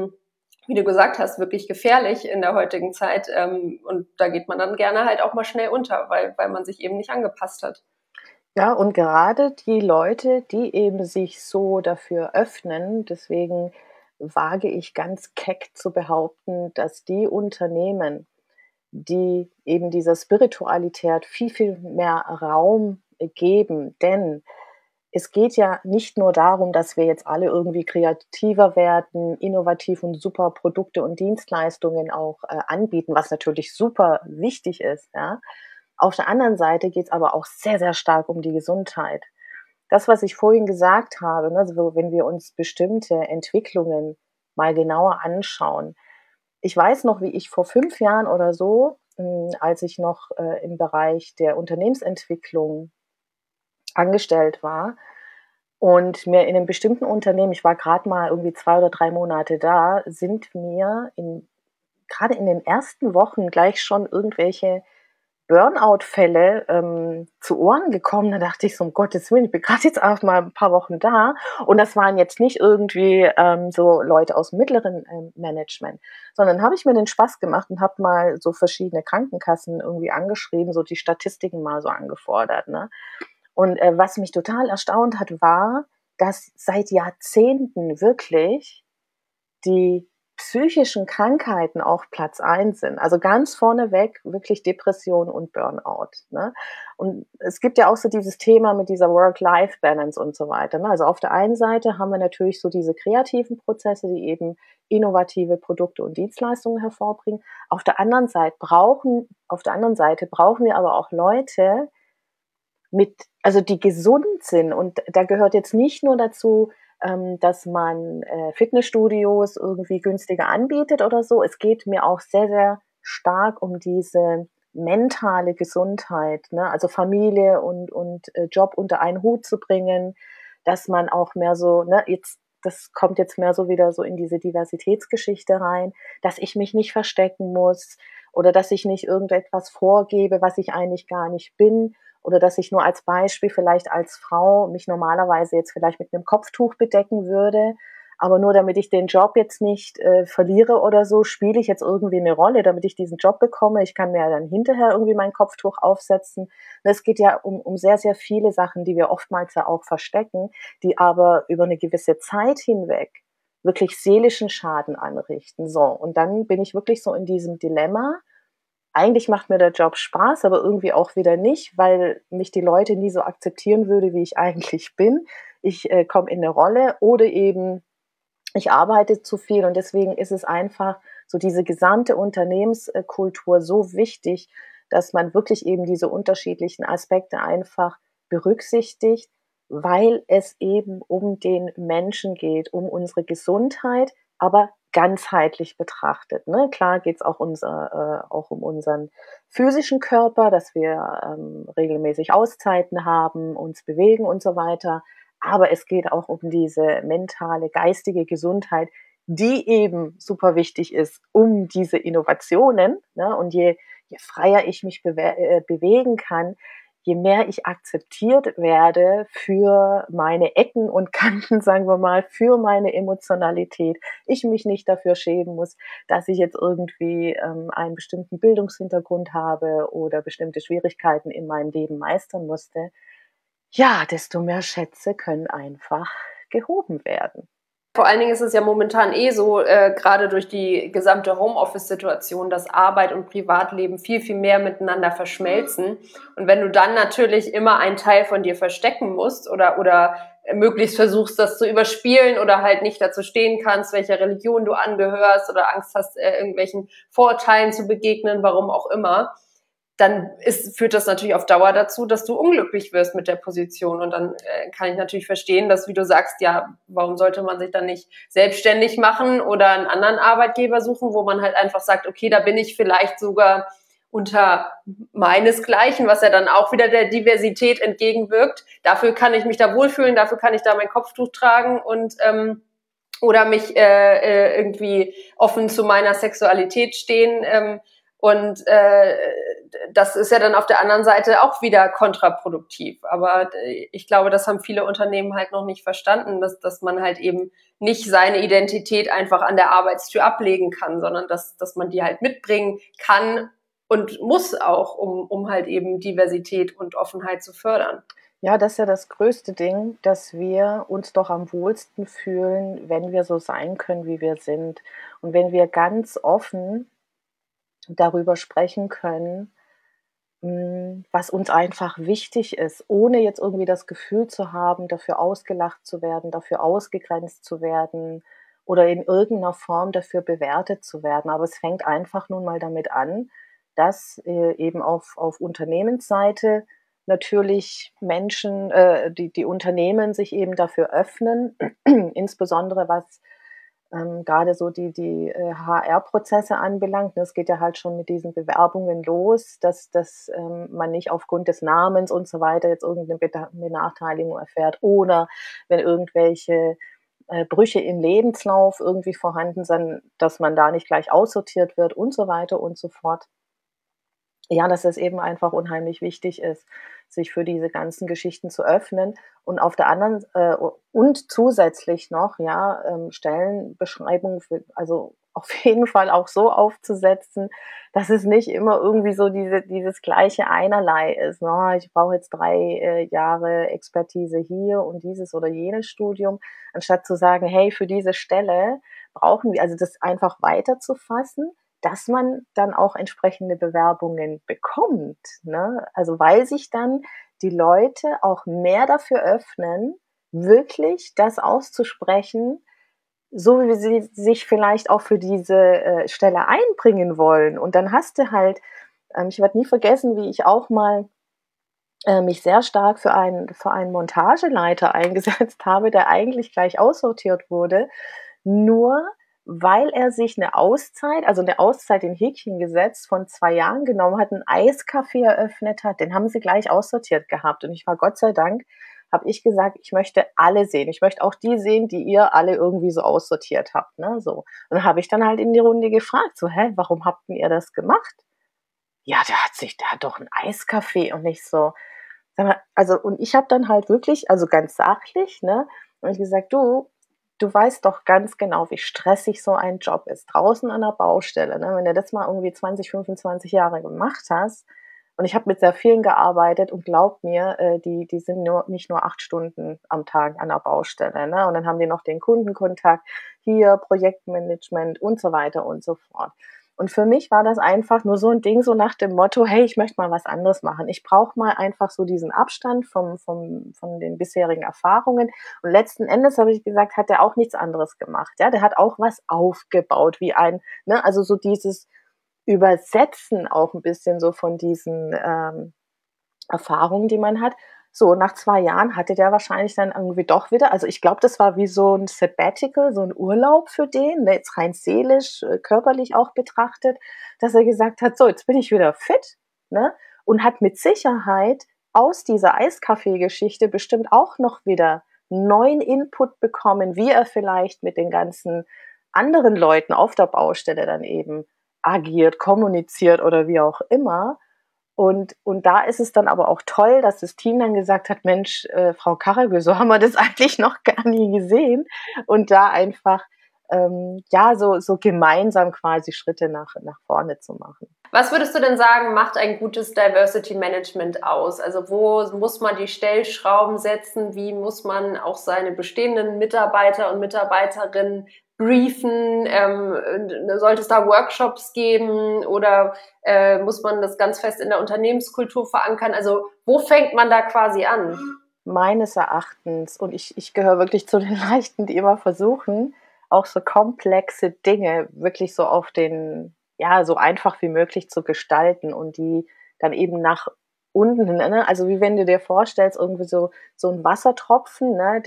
S3: wie du gesagt hast, wirklich gefährlich in der heutigen Zeit. Und da geht man dann gerne halt auch mal schnell unter, weil man sich eben nicht angepasst hat.
S1: Ja, und gerade die Leute, die eben sich so dafür öffnen, deswegen wage ich ganz keck zu behaupten, dass die Unternehmen, die eben dieser Spiritualität viel, viel mehr Raum geben, denn es geht ja nicht nur darum, dass wir jetzt alle irgendwie kreativer werden, innovativ und super Produkte und Dienstleistungen auch anbieten, was natürlich super wichtig ist, ja. Auf der anderen Seite geht es aber auch sehr, sehr stark um die Gesundheit. Das, was ich vorhin gesagt habe, ne, also wenn wir uns bestimmte Entwicklungen mal genauer anschauen. Ich weiß noch, wie ich vor 5 Jahren oder so, als ich noch im Bereich der Unternehmensentwicklung angestellt war und mir in einem bestimmten Unternehmen, ich war gerade mal irgendwie 2 oder 3 Monate da, sind mir gerade in den ersten Wochen gleich schon irgendwelche Burnout-Fälle, zu Ohren gekommen. Da dachte ich so: „Um Gottes Willen, ich bin gerade jetzt auch mal ein paar Wochen da.“ Und das waren jetzt nicht irgendwie, so Leute aus mittleren, Management, sondern habe ich mir den Spaß gemacht und habe mal so verschiedene Krankenkassen irgendwie angeschrieben, so die Statistiken mal so angefordert, ne? Und, was mich total erstaunt hat, war, dass seit Jahrzehnten wirklich die psychischen Krankheiten auf Platz 1 sind. Also ganz vorneweg wirklich Depression und Burnout, ne? Und es gibt ja auch so dieses Thema mit dieser Work-Life-Balance und so weiter, ne? Also auf der einen Seite haben wir natürlich so diese kreativen Prozesse, die eben innovative Produkte und Dienstleistungen hervorbringen. Auf der anderen Seite brauchen wir aber auch Leute, also die gesund sind. Und da gehört jetzt nicht nur dazu, dass man Fitnessstudios irgendwie günstiger anbietet oder so. Es geht mir auch sehr, sehr stark um diese mentale Gesundheit, ne? Also Familie und Job unter einen Hut zu bringen, dass man auch mehr so, ne, das kommt jetzt mehr so wieder so in diese Diversitätsgeschichte rein, dass ich mich nicht verstecken muss oder dass ich nicht irgendetwas vorgebe, was ich eigentlich gar nicht bin, oder dass ich nur als Beispiel vielleicht als Frau mich normalerweise jetzt vielleicht mit einem Kopftuch bedecken würde, aber nur damit ich den Job jetzt nicht verliere oder so, spiele ich jetzt irgendwie eine Rolle, damit ich diesen Job bekomme. Ich kann mir dann hinterher irgendwie mein Kopftuch aufsetzen. Und es geht ja um sehr, sehr viele Sachen, die wir oftmals ja auch verstecken, die aber über eine gewisse Zeit hinweg wirklich seelischen Schaden anrichten. So, und dann bin ich wirklich so in diesem Dilemma. Eigentlich macht mir der Job Spaß, aber irgendwie auch wieder nicht, weil mich die Leute nie so akzeptieren würde, wie ich eigentlich bin. Ich komme in eine Rolle oder eben ich arbeite zu viel, und deswegen ist es einfach so diese gesamte Unternehmenskultur so wichtig, dass man wirklich eben diese unterschiedlichen Aspekte einfach berücksichtigt, weil es eben um den Menschen geht, um unsere Gesundheit, aber ganzheitlich betrachtet. Ne? Klar geht es auch auch um unseren physischen Körper, dass wir regelmäßig Auszeiten haben, uns bewegen und so weiter. Aber es geht auch um diese mentale, geistige Gesundheit, die eben super wichtig ist, um diese Innovationen. Ne? Und je freier ich mich bewegen kann, je mehr ich akzeptiert werde für meine Ecken und Kanten, sagen wir mal, für meine Emotionalität, ich mich nicht dafür schämen muss, dass ich jetzt irgendwie einen bestimmten Bildungshintergrund habe oder bestimmte Schwierigkeiten in meinem Leben meistern musste, ja, desto mehr Schätze können einfach gehoben werden.
S3: Vor allen Dingen ist es ja momentan so, gerade durch die gesamte Homeoffice-Situation, dass Arbeit und Privatleben viel, viel mehr miteinander verschmelzen. Und wenn du dann natürlich immer einen Teil von dir verstecken musst oder möglichst versuchst, das zu überspielen oder halt nicht dazu stehen kannst, welcher Religion du angehörst oder Angst hast, irgendwelchen Vorurteilen zu begegnen, warum auch immer, dann führt das natürlich auf Dauer dazu, dass du unglücklich wirst mit der Position. Und dann kann ich natürlich verstehen, dass, wie du sagst, ja, warum sollte man sich dann nicht selbstständig machen oder einen anderen Arbeitgeber suchen, wo man halt einfach sagt, okay, da bin ich vielleicht sogar unter meinesgleichen, was ja dann auch wieder der Diversität entgegenwirkt. Dafür kann ich mich da wohlfühlen, dafür kann ich da mein Kopftuch tragen und oder mich irgendwie offen zu meiner Sexualität stehen. Und das ist ja dann auf der anderen Seite auch wieder kontraproduktiv. Aber ich glaube, das haben viele Unternehmen halt noch nicht verstanden, dass man halt eben nicht seine Identität einfach an der Arbeitstür ablegen kann, sondern dass man die halt mitbringen kann und muss auch, um halt eben Diversität und Offenheit zu fördern.
S1: Ja, das ist ja das größte Ding, dass wir uns doch am wohlsten fühlen, wenn wir so sein können, wie wir sind. Und wenn wir ganz offen darüber sprechen können, was uns einfach wichtig ist, ohne jetzt irgendwie das Gefühl zu haben, dafür ausgelacht zu werden, dafür ausgegrenzt zu werden oder in irgendeiner Form dafür bewertet zu werden. Aber es fängt einfach nun mal damit an, dass eben auf Unternehmensseite natürlich Menschen, die Unternehmen sich eben dafür öffnen, insbesondere was grade so die HR-Prozesse anbelangt. Es geht ja halt schon mit diesen Bewerbungen los, dass man nicht aufgrund des Namens und so weiter jetzt irgendeine Benachteiligung erfährt oder wenn irgendwelche Brüche im Lebenslauf irgendwie vorhanden sind, dass man da nicht gleich aussortiert wird und so weiter und so fort. Ja, dass es eben einfach unheimlich wichtig ist, sich für diese ganzen Geschichten zu öffnen und auf der anderen und zusätzlich noch, ja, Stellenbeschreibungen also auf jeden Fall auch so aufzusetzen, dass es nicht immer irgendwie so dieses gleiche Einerlei ist, ne? Ich brauche jetzt 3 Jahre Expertise hier und dieses oder jenes Studium, anstatt zu sagen: „Hey, für diese Stelle brauchen wir“, also das einfach weiterzufassen, dass man dann auch entsprechende Bewerbungen bekommt, ne? Also, weil sich dann die Leute auch mehr dafür öffnen, wirklich das auszusprechen, so wie sie sich vielleicht auch für diese Stelle einbringen wollen. Und dann hast du halt ich werde nie vergessen, wie ich auch mal mich sehr stark für einen Montageleiter eingesetzt habe, der eigentlich gleich aussortiert wurde, nur weil er sich eine Auszeit, also eine Auszeit in Häkchen gesetzt, von 2 Jahren genommen hat, 'n Eiscafé eröffnet hat, den haben sie gleich aussortiert gehabt. Und ich war Gott sei Dank, habe ich gesagt: „Ich möchte alle sehen. Ich möchte auch die sehen, die ihr alle irgendwie so aussortiert habt“, ne, so. Und dann habe ich dann halt in die Runde gefragt, so: „Hä, warum habt 'n ihr das gemacht?“ ja, der hat doch einen Eiskaffee und nicht so. Sag mal, also, und ich habe dann halt wirklich, also ganz sachlich, ne, und ich gesagt, du weißt doch ganz genau, wie stressig so ein Job ist, draußen an der Baustelle, ne? Wenn du das mal irgendwie 20, 25 Jahre gemacht hast, und ich habe mit sehr vielen gearbeitet, und glaub mir, die sind nicht nur 8 Stunden am Tag an der Baustelle, ne? Und dann haben die noch den Kundenkontakt, hier Projektmanagement und so weiter und so fort. Und für mich war das einfach nur so ein Ding, so nach dem Motto: „Hey, ich möchte mal was anderes machen. Ich brauche mal einfach so diesen Abstand von den bisherigen Erfahrungen.“ Und letzten Endes habe ich gesagt, hat der auch nichts anderes gemacht. Ja, der hat auch was aufgebaut, wie ein, ne, also so dieses Übersetzen auch ein bisschen so von diesen Erfahrungen, die man hat. So, nach 2 Jahren hatte der wahrscheinlich dann irgendwie doch wieder, also, ich glaube, das war wie so ein Sabbatical, so ein Urlaub für den, ne, jetzt rein seelisch, körperlich auch betrachtet, dass er gesagt hat: „So, jetzt bin ich wieder fit“, ne? Und hat mit Sicherheit aus dieser Eiskaffee-Geschichte bestimmt auch noch wieder neuen Input bekommen, wie er vielleicht mit den ganzen anderen Leuten auf der Baustelle dann eben agiert, kommuniziert oder wie auch immer. Und da ist es dann aber auch toll, dass das Team dann gesagt hat: „Mensch, Frau Karregö, so haben wir das eigentlich noch gar nie gesehen.“ Und da einfach, ja, so gemeinsam quasi Schritte nach vorne zu machen.
S3: Was würdest du denn sagen, macht ein gutes Diversity Management aus? Also wo muss man die Stellschrauben setzen? Wie muss man auch seine bestehenden Mitarbeiter und Mitarbeiterinnen briefen? Sollte es da Workshops geben oder muss man das ganz fest in der Unternehmenskultur verankern? Also wo fängt man da quasi an?
S1: Meines Erachtens, und ich gehöre wirklich zu den Leichten, die immer versuchen, auch so komplexe Dinge wirklich so auf den, ja, so einfach wie möglich zu gestalten und die dann eben nach unten hin, ne? Also, wie wenn du dir vorstellst, irgendwie so ein Wassertropfen, ne,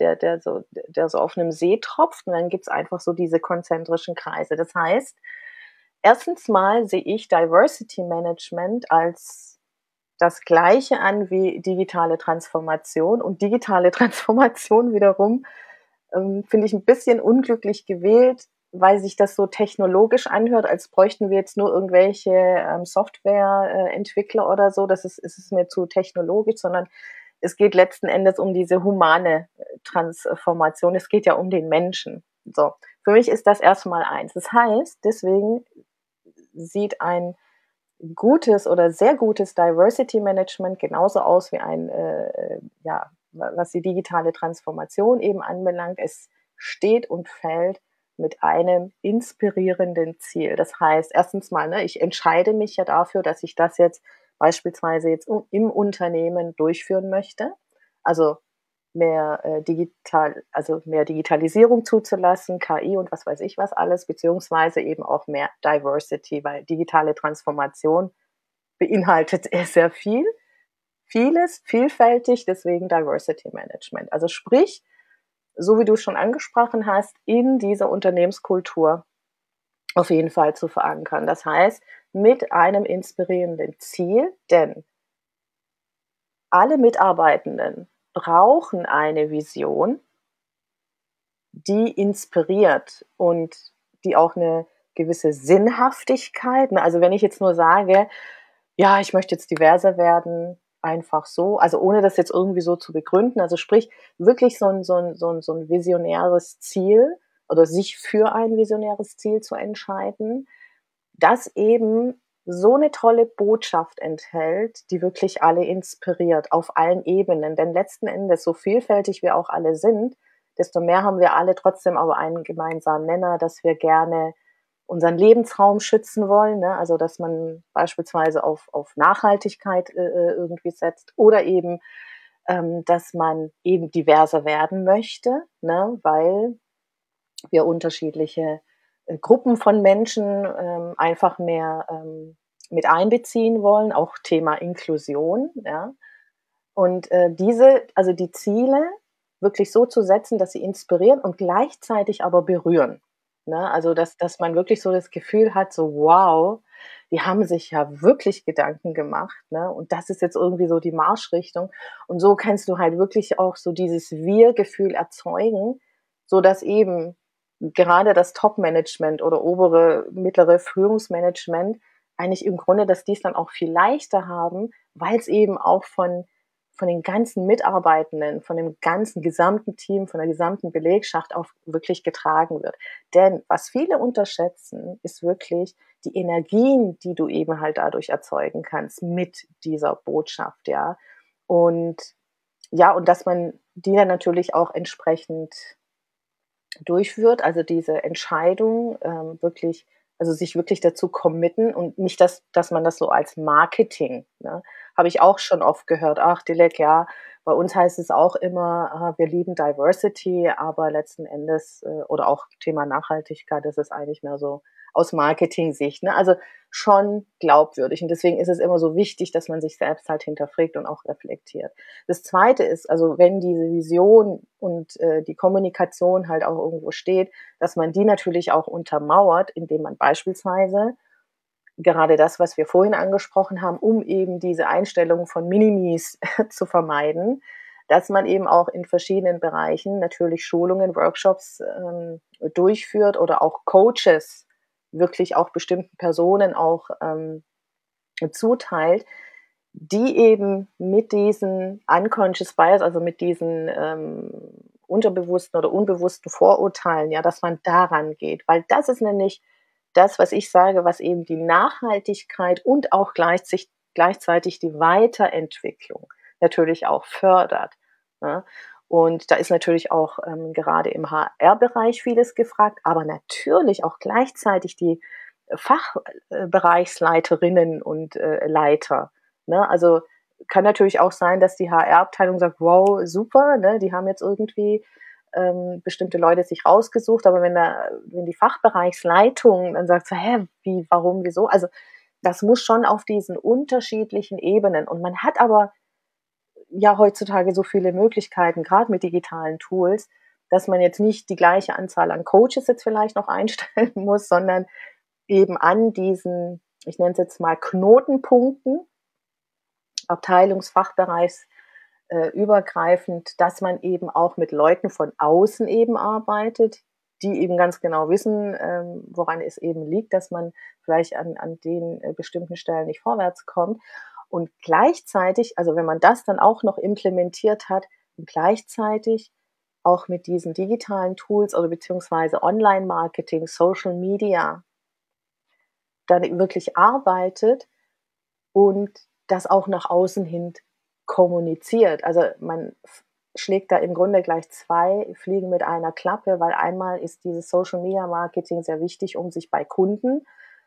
S1: der so auf einem See tropft, und dann gibt's einfach so diese konzentrischen Kreise. Das heißt, erstens mal sehe ich Diversity Management als das Gleiche an wie digitale Transformation. Und digitale Transformation wiederum, finde ich ein bisschen unglücklich gewählt, weil sich das so technologisch anhört, als bräuchten wir jetzt nur irgendwelche, Softwareentwickler Entwickler oder so. Das ist mir zu technologisch, sondern es geht letzten Endes um diese humane, Transformation. Es geht ja um den Menschen. So, für mich ist das erst mal eins. Das heißt, deswegen sieht ein gutes oder sehr gutes Diversity Management genauso aus wie ein, ja, was die digitale Transformation eben anbelangt. Es steht und fällt mit einem inspirierenden Ziel. Das heißt, erstens mal, ne, ich entscheide mich ja dafür, dass ich das jetzt beispielsweise jetzt im Unternehmen durchführen möchte. Also mehr, also mehr Digitalisierung zuzulassen, KI und was weiß ich was alles, beziehungsweise eben auch mehr Diversity, weil digitale Transformation beinhaltet sehr vieles, vielfältig, deswegen Diversity Management. Also sprich, so wie du es schon angesprochen hast, in dieser Unternehmenskultur auf jeden Fall zu verankern. Das heißt, mit einem inspirierenden Ziel, denn alle Mitarbeitenden brauchen eine Vision, die inspiriert und die auch eine gewisse Sinnhaftigkeit, ne? Also, wenn ich jetzt nur sage: „Ja, ich möchte jetzt diverser werden“, einfach so, also, ohne das jetzt irgendwie so zu begründen, also, sprich, wirklich so 'n visionäres Ziel oder sich für ein visionäres Ziel zu entscheiden, das eben so eine tolle Botschaft enthält, die wirklich alle inspiriert auf allen Ebenen. Denn letzten Endes, so vielfältig wir auch alle sind, desto mehr haben wir alle trotzdem aber einen gemeinsamen Nenner, dass wir gerne unseren Lebensraum schützen wollen, ne? Also, dass man beispielsweise auf Nachhaltigkeit, irgendwie setzt oder eben, dass man eben diverser werden möchte, ne, weil wir unterschiedliche, Gruppen von Menschen, einfach mehr, mit einbeziehen wollen, auch Thema Inklusion, ja. Und, die Ziele wirklich so zu setzen, dass sie inspirieren und gleichzeitig aber berühren, ne? Also, dass man wirklich so das Gefühl hat, so: „Wow, die haben sich ja wirklich Gedanken gemacht“, ne? Und das ist jetzt irgendwie so die Marschrichtung. Und so kannst du halt wirklich auch so dieses Wir-Gefühl erzeugen, sodass eben gerade das Top-Management oder obere, mittlere Führungsmanagement eigentlich im Grunde, dass die es dann auch viel leichter haben, weil es eben auch von den ganzen Mitarbeitenden, von dem ganzen gesamten Team, von der gesamten Belegschaft auch wirklich getragen wird. Denn was viele unterschätzen, ist wirklich die Energien, die du eben halt dadurch erzeugen kannst mit dieser Botschaft, ja. Und ja, und dass man die dann natürlich auch entsprechend durchführt, also diese Entscheidung wirklich, also sich wirklich dazu committen und nicht, dass man das so als Marketing, ne? Habe ich auch schon oft gehört, ach Dilek, ja, bei uns heißt es auch immer, wir lieben Diversity, aber letzten Endes, oder auch Thema Nachhaltigkeit, das ist eigentlich mehr so aus Marketing-Sicht, ne? Also schon glaubwürdig. Und deswegen ist es immer so wichtig, dass man sich selbst halt hinterfragt und auch reflektiert. Das Zweite ist, also wenn diese Vision und die Kommunikation halt auch irgendwo steht, dass man die natürlich auch untermauert, indem man beispielsweise gerade das, was wir vorhin angesprochen haben, um eben diese Einstellung von Minimis zu vermeiden, dass man eben auch in verschiedenen Bereichen natürlich Schulungen, Workshops durchführt oder auch Coaches wirklich auch bestimmten Personen auch zuteilt, die eben mit diesen unconscious bias, also mit diesen unterbewussten oder unbewussten Vorurteilen, ja, dass man daran geht. Weil das ist nämlich das, was ich sage, was eben die Nachhaltigkeit und auch gleichzeitig die Weiterentwicklung natürlich auch fördert. Ne? Und da ist natürlich auch gerade im HR-Bereich vieles gefragt, aber natürlich auch gleichzeitig die Fachbereichsleiterinnen und Leiter. Ne? Also kann natürlich auch sein, dass die HR-Abteilung sagt, wow, super, ne? Die haben jetzt irgendwie bestimmte Leute sich rausgesucht, aber wenn die Fachbereichsleitung dann sagt so, hä, wie, warum, wieso? Also das muss schon auf diesen unterschiedlichen Ebenen. Und man hat aber ja heutzutage so viele Möglichkeiten, gerade mit digitalen Tools, dass man jetzt nicht die gleiche Anzahl an Coaches jetzt vielleicht noch einstellen muss, sondern eben an diesen, ich nenne es jetzt mal Knotenpunkten, Abteilungsfachbereichs übergreifend, dass man eben auch mit Leuten von außen eben arbeitet, die eben ganz genau wissen, woran es eben liegt, dass man vielleicht an den bestimmten Stellen nicht vorwärts kommt. Und gleichzeitig, also wenn man das dann auch noch implementiert hat, und gleichzeitig auch mit diesen digitalen Tools oder beziehungsweise Online-Marketing, Social Media, dann wirklich arbeitet und das auch nach außen hin kommuniziert. Also man schlägt da im Grunde gleich zwei Fliegen mit einer Klappe, weil einmal ist dieses Social Media Marketing sehr wichtig, um sich bei Kunden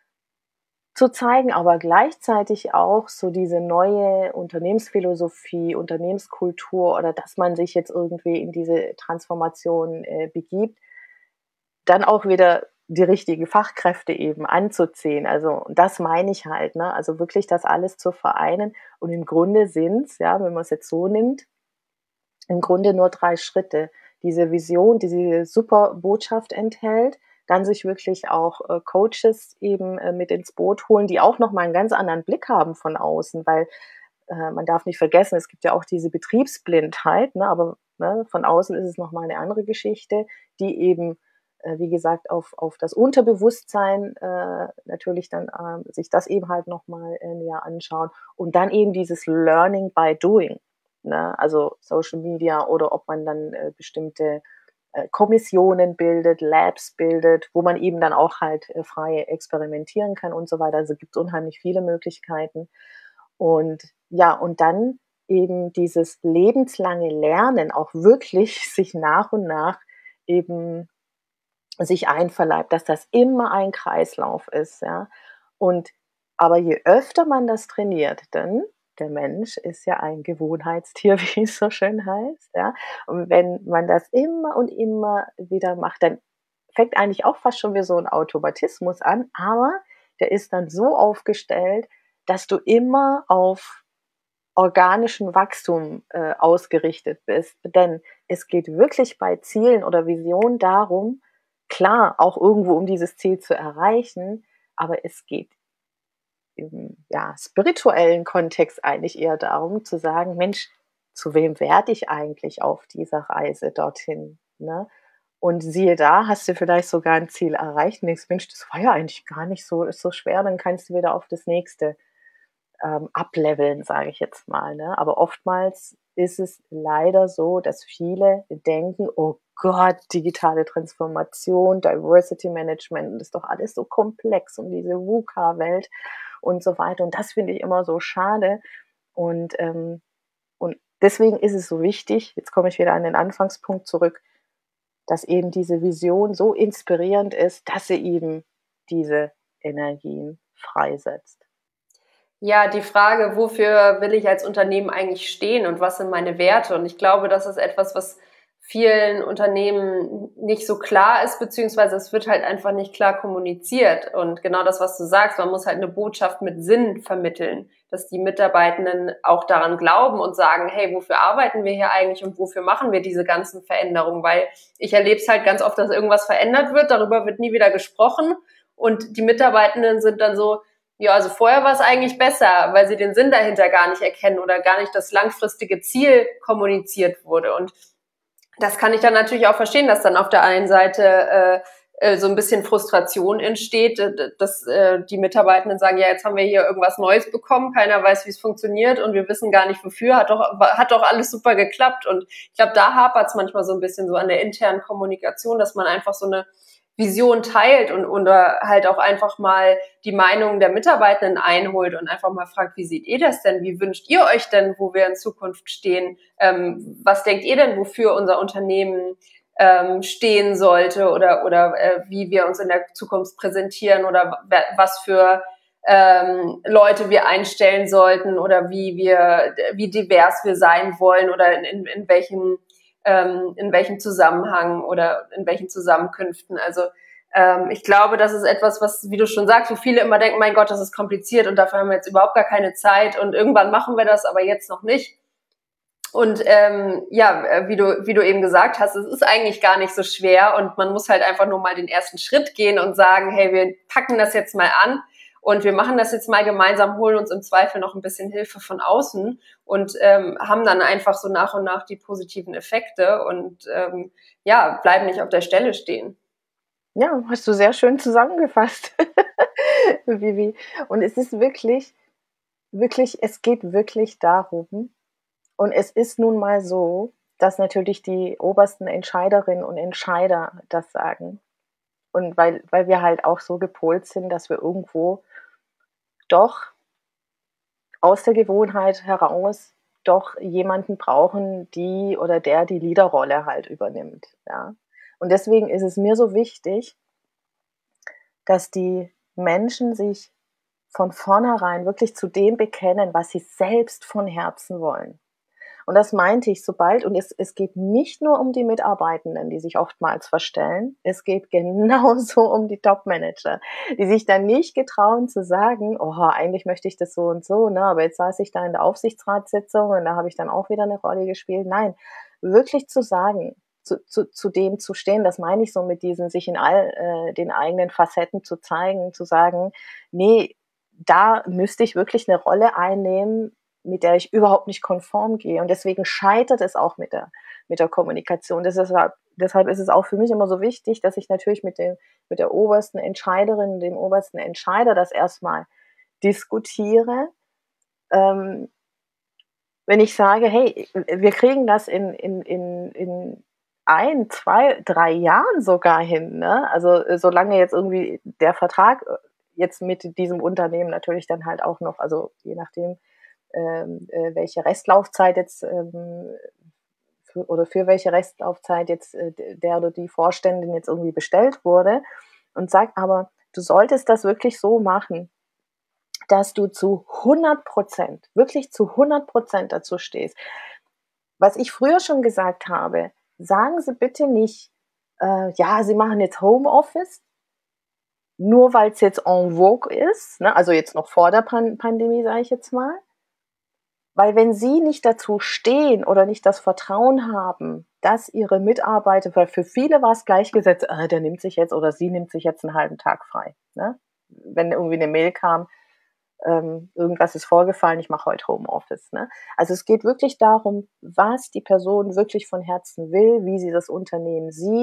S1: zu zeigen, aber gleichzeitig auch so diese neue Unternehmensphilosophie, Unternehmenskultur oder dass man sich jetzt irgendwie in diese Transformation begibt, dann auch wieder die richtigen Fachkräfte eben anzuziehen. Also das meine ich halt, ne? Also wirklich das alles zu vereinen. Und im Grunde sind's, ja, wenn man es jetzt so nimmt, im Grunde nur 3 Schritte. Diese Vision, die diese super Botschaft enthält, dann sich wirklich auch Coaches eben mit ins Boot holen, die auch noch mal einen ganz anderen Blick haben von außen, weil man darf nicht vergessen, es gibt ja auch diese Betriebsblindheit, ne, aber ne, von außen ist es noch mal 'ne andere Geschichte, die eben, wie gesagt, auf das Unterbewusstsein natürlich dann sich das eben halt noch mal näher anschauen und dann eben dieses Learning by Doing, ne? Also Social Media oder ob man dann bestimmte Kommissionen bildet, Labs bildet, wo man eben dann auch halt frei experimentieren kann und so weiter. Also gibt es unheimlich viele Möglichkeiten. Und ja, und dann eben dieses lebenslange Lernen auch wirklich sich nach und nach eben sich einverleibt, dass das immer ein Kreislauf ist, ja. Und aber je öfter man das trainiert, denn der Mensch ist ja ein Gewohnheitstier, wie es so schön heißt, ja. Und wenn man das immer und immer wieder macht, dann fängt eigentlich auch fast schon wie so ein Automatismus an, aber der ist dann so aufgestellt, dass du immer auf organischen Wachstum ausgerichtet bist. Denn es geht wirklich bei Zielen oder Visionen darum, klar, auch irgendwo um dieses Ziel zu erreichen, aber es geht im ja, spirituellen Kontext eigentlich eher darum zu sagen, Mensch, zu wem werde ich eigentlich auf dieser Reise dorthin? Ne? Und siehe da, hast du vielleicht sogar ein Ziel erreicht und denkst, Mensch, das war ja eigentlich gar nicht so, ist so schwer, dann kannst du wieder auf das nächste ableveln, sage ich jetzt mal. Ne? Aber oftmals ist es leider so, dass viele denken, oh Gott, digitale Transformation, Diversity Management, das ist doch alles so komplex und diese VUCA-Welt und so weiter. Und das finde ich immer so schade. Und deswegen ist es so wichtig, jetzt komme ich wieder an den Anfangspunkt zurück, dass eben diese Vision so inspirierend ist, dass sie eben diese Energien freisetzt.
S3: Ja, die Frage, wofür will ich als Unternehmen eigentlich stehen und was sind meine Werte? Und ich glaube, das ist etwas, was vielen Unternehmen nicht so klar ist, beziehungsweise es wird halt einfach nicht klar kommuniziert. Und genau das, was du sagst, man muss halt eine Botschaft mit Sinn vermitteln, dass die Mitarbeitenden auch daran glauben und sagen, hey, wofür arbeiten wir hier eigentlich und wofür machen wir diese ganzen Veränderungen? Weil ich erlebe es halt ganz oft, dass irgendwas verändert wird, darüber wird nie wieder gesprochen und die Mitarbeitenden sind dann so, ja, also vorher war es eigentlich besser, weil sie den Sinn dahinter gar nicht erkennen oder gar nicht das langfristige Ziel kommuniziert wurde. Und das kann ich dann natürlich auch verstehen, dass dann auf der einen Seite so ein bisschen Frustration entsteht, dass die Mitarbeitenden sagen, ja, jetzt haben wir hier irgendwas Neues bekommen, keiner weiß, wie es funktioniert und wir wissen gar nicht wofür, hat doch alles super geklappt. Und ich glaube, da hapert es manchmal so ein bisschen so an der internen Kommunikation, dass man einfach so eine Vision teilt und halt auch einfach mal die Meinungen der Mitarbeitenden einholt und einfach mal fragt, wie seht ihr das denn? Wie wünscht ihr euch denn, wo wir in Zukunft stehen? Was denkt ihr denn, wofür unser Unternehmen stehen sollte oder wie wir uns in der Zukunft präsentieren oder was für Leute wir einstellen sollten oder wie divers wir sein wollen oder in welchem Zusammenhang oder in welchen Zusammenkünften. Also ich glaube, das ist etwas, was, wie du schon sagst, wo viele immer denken, mein Gott, das ist kompliziert und dafür haben wir jetzt überhaupt gar keine Zeit und irgendwann machen wir das, aber jetzt noch nicht. Und wie du eben gesagt hast, es ist eigentlich gar nicht so schwer und man muss halt einfach nur mal den ersten Schritt gehen und sagen, hey, wir packen das jetzt mal an und wir machen das jetzt mal gemeinsam, holen uns im Zweifel noch ein bisschen Hilfe von außen und haben dann einfach so nach und nach die positiven Effekte und bleiben nicht auf der Stelle stehen.
S1: Ja, hast du sehr schön zusammengefasst, Vivi. Und es ist wirklich, es geht wirklich darum, und es ist nun mal so, dass natürlich die obersten Entscheiderinnen und Entscheider das sagen. Und weil wir halt auch so gepolt sind, dass wir irgendwo doch aus der Gewohnheit heraus doch jemanden brauchen, die oder der die Leaderrolle halt übernimmt. Ja. Und deswegen ist es mir so wichtig, dass die Menschen sich von vornherein wirklich zu dem bekennen, was sie selbst von Herzen wollen. Und das meinte ich, sobald, und es geht nicht nur um die Mitarbeitenden, die sich oftmals verstellen, es geht genauso um die Top-Manager, die sich dann nicht getrauen zu sagen, oh, eigentlich möchte ich das so und so, ne, aber jetzt saß ich da in der Aufsichtsratssitzung und da habe ich dann auch wieder eine Rolle gespielt. Nein, wirklich zu sagen, zu dem zu stehen, das meine ich so mit diesen, sich in all den eigenen Facetten zu zeigen, zu sagen, nee, da müsste ich wirklich eine Rolle einnehmen, mit der ich überhaupt nicht konform gehe. Und deswegen scheitert es auch mit der Kommunikation. Deshalb ist es auch für mich immer so wichtig, dass ich natürlich mit der obersten Entscheiderin, dem obersten Entscheider das erstmal diskutiere. Wenn ich sage, hey, wir kriegen das in 1, 2, 3 Jahren sogar hin, ne? Also solange jetzt irgendwie der Vertrag jetzt mit diesem Unternehmen natürlich dann halt auch noch, also je nachdem, welche Restlaufzeit jetzt für welche Restlaufzeit jetzt der oder die Vorständin jetzt irgendwie bestellt wurde, und sagt aber, du solltest das wirklich so machen, dass du zu 100%, wirklich zu 100% dazu stehst. Was ich früher schon gesagt habe, sagen Sie bitte nicht, ja, Sie machen jetzt Homeoffice, nur weil es jetzt en vogue ist, ne? Also jetzt noch vor der Pandemie, sage ich jetzt mal. Weil wenn Sie nicht dazu stehen oder nicht das Vertrauen haben, dass Ihre Mitarbeiter, weil für viele war es gleichgesetzt, der nimmt sich jetzt oder sie nimmt sich jetzt einen halben Tag frei. Ne? Wenn irgendwie eine Mail kam, irgendwas ist vorgefallen, ich mache heute Homeoffice. Ne? Also es geht wirklich darum, was die Person wirklich von Herzen will, wie sie das Unternehmen sieht,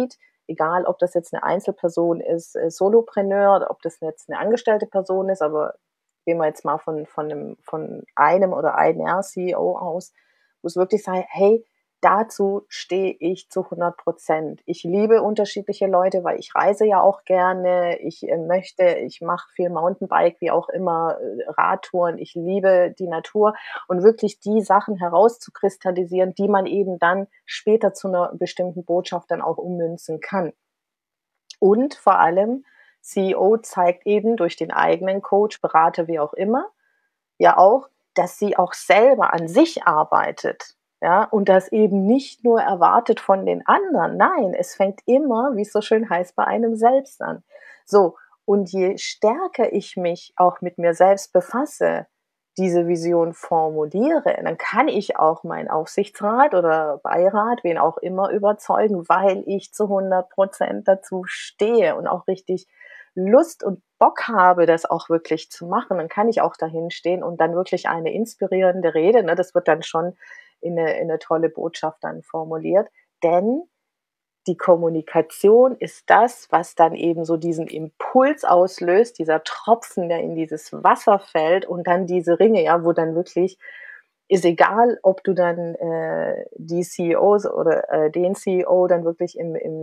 S1: egal ob das jetzt eine Einzelperson ist, Solopreneur, oder ob das jetzt eine angestellte Person ist, aber gehen wir jetzt mal von einem oder einer CEO aus, wo es wirklich sagt, hey, dazu stehe ich zu 100%. Ich liebe unterschiedliche Leute, weil ich reise ja auch gerne. Ich mache viel Mountainbike, wie auch immer, Radtouren. Ich liebe die Natur und wirklich die Sachen herauszukristallisieren, die man eben dann später zu einer bestimmten Botschaft dann auch ummünzen kann. Und vor allem, CEO zeigt eben durch den eigenen Coach, Berater, wie auch immer, ja auch, dass sie auch selber an sich arbeitet. Ja, und das eben nicht nur erwartet von den anderen. Nein, es fängt immer, wie es so schön heißt, bei einem selbst an. So, und je stärker ich mich auch mit mir selbst befasse, diese Vision formuliere, dann kann ich auch meinen Aufsichtsrat oder Beirat, wen auch immer, überzeugen, weil ich zu 100% dazu stehe und auch richtig Lust und Bock habe, das auch wirklich zu machen. Dann kann ich auch dahin stehen und dann wirklich eine inspirierende Rede, ne, das wird dann schon in eine tolle Botschaft dann formuliert, denn die Kommunikation ist das, was dann eben so diesen Impuls auslöst, dieser Tropfen, der in dieses Wasser fällt und dann diese Ringe, ja, wo dann wirklich ist egal, ob du dann die CEOs oder den CEO dann wirklich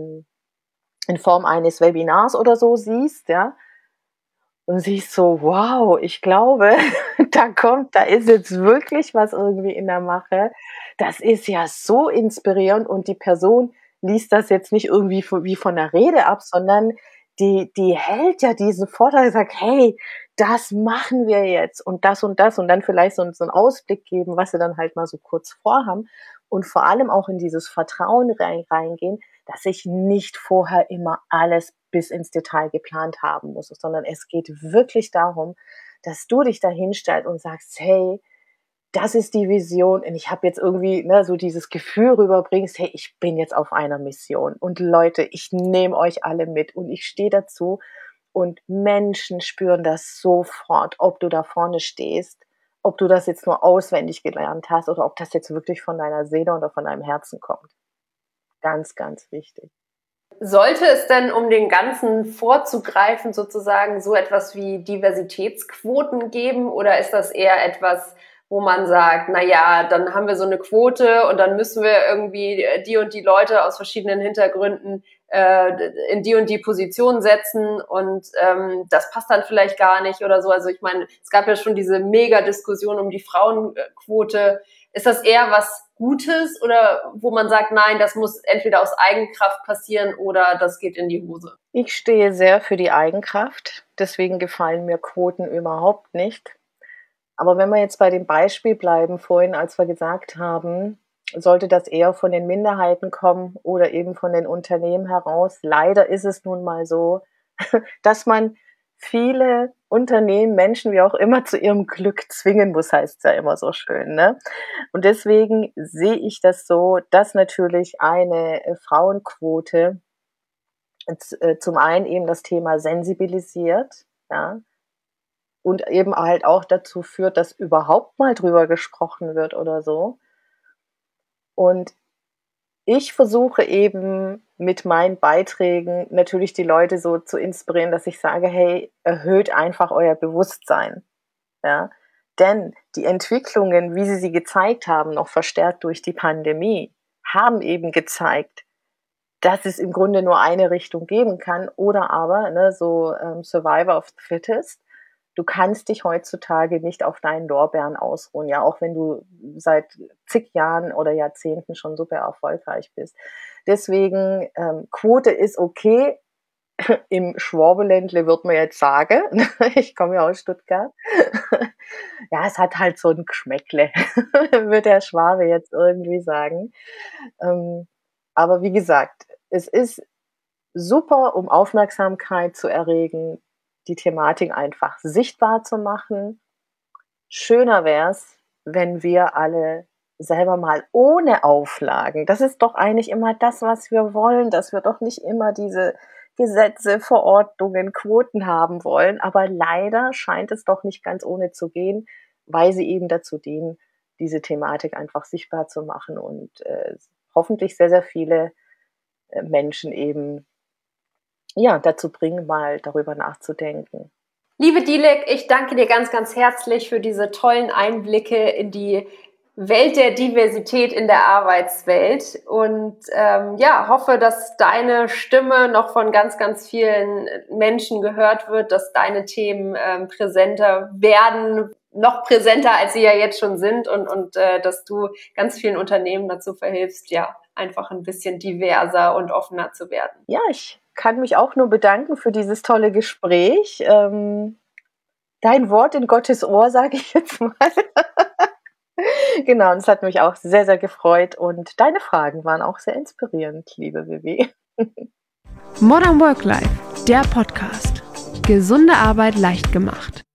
S1: in Form eines Webinars oder so siehst, ja, und siehst so, wow, ich glaube, da ist jetzt wirklich was irgendwie in der Mache. Das ist ja so inspirierend und die Person liest das jetzt nicht irgendwie wie von der Rede ab, sondern die hält ja diesen Vortrag und sagt, hey, das machen wir jetzt und das und das und dann vielleicht so 'n Ausblick geben, was sie dann halt mal so kurz vorhaben und vor allem auch in dieses Vertrauen reingehen, dass ich nicht vorher immer alles bis ins Detail geplant haben muss, sondern es geht wirklich darum, dass du dich da hinstellst und sagst, hey, das ist die Vision und ich habe jetzt irgendwie so dieses Gefühl rüberbringst, hey, ich bin jetzt auf einer Mission und Leute, ich nehme euch alle mit und ich stehe dazu und Menschen spüren das sofort, ob du da vorne stehst, ob du das jetzt nur auswendig gelernt hast oder ob das jetzt wirklich von deiner Seele oder von deinem Herzen kommt. Ganz, ganz wichtig.
S3: Sollte es denn, um den Ganzen vorzugreifen, sozusagen so etwas wie Diversitätsquoten geben oder ist das eher etwas, wo man sagt, na ja, dann haben wir so eine Quote und dann müssen wir irgendwie die und die Leute aus verschiedenen Hintergründen in die und die Position setzen und das passt dann vielleicht gar nicht oder so. Also ich meine, es gab ja schon diese Mega-Diskussion um die Frauenquote. Ist das eher was Gutes oder wo man sagt, nein, das muss entweder aus Eigenkraft passieren oder das geht in die Hose?
S1: Ich stehe sehr für die Eigenkraft, deswegen gefallen mir Quoten überhaupt nicht. Aber wenn wir jetzt bei dem Beispiel bleiben vorhin, als wir gesagt haben, sollte das eher von den Minderheiten kommen oder eben von den Unternehmen heraus. Leider ist es nun mal so, dass man viele Unternehmen, Menschen, wie auch immer, zu ihrem Glück zwingen muss, heißt es ja immer so schön, ne? Und deswegen sehe ich das so, dass natürlich eine Frauenquote zum einen eben das Thema sensibilisiert, ja, und eben halt auch dazu führt, dass überhaupt mal drüber gesprochen wird oder so. Und ich versuche eben mit meinen Beiträgen natürlich die Leute so zu inspirieren, dass ich sage: „Hey, erhöht einfach euer Bewusstsein“, ja? Denn die Entwicklungen, wie sie gezeigt haben, noch verstärkt durch die Pandemie, haben eben gezeigt, dass es im Grunde nur eine Richtung geben kann oder aber, ne, so Survivor of the Fittest. Du kannst dich heutzutage nicht auf deinen Lorbeeren ausruhen, ja, auch wenn du seit zig Jahren oder Jahrzehnten schon super erfolgreich bist. Deswegen, Quote ist okay. Im Schwabeländle würde man jetzt sagen, ich komme ja aus Stuttgart. Ja, es hat halt so ein Geschmäckle, würde der Schwabe jetzt irgendwie sagen. Ähm, aber wie gesagt, es ist super, um Aufmerksamkeit zu erregen, die Thematik einfach sichtbar zu machen. Schöner wär's, wenn wir alle selber mal ohne Auflagen, das ist doch eigentlich immer das, was wir wollen, dass wir doch nicht immer diese Gesetze, Verordnungen, Quoten haben wollen, aber leider scheint es doch nicht ganz ohne zu gehen, weil sie eben dazu dienen, diese Thematik einfach sichtbar zu machen und hoffentlich sehr, sehr viele Menschen eben dazu bringen, mal darüber nachzudenken.
S3: Liebe Dilek, ich danke dir ganz, ganz herzlich für diese tollen Einblicke in die Welt der Diversität in der Arbeitswelt und hoffe, dass deine Stimme noch von ganz, ganz vielen Menschen gehört wird, dass deine Themen präsenter werden, noch präsenter, als sie ja jetzt schon sind und dass du ganz vielen Unternehmen dazu verhilfst, ja, einfach ein bisschen diverser und offener zu werden.
S1: Ja, ich kann mich auch nur bedanken für dieses tolle Gespräch. Dein Wort in Gottes Ohr, sage ich jetzt mal. Genau, und es hat mich auch sehr, sehr gefreut und deine Fragen waren auch sehr inspirierend, liebe Vivi.
S2: Modern Work Life, der Podcast. Gesunde Arbeit leicht gemacht.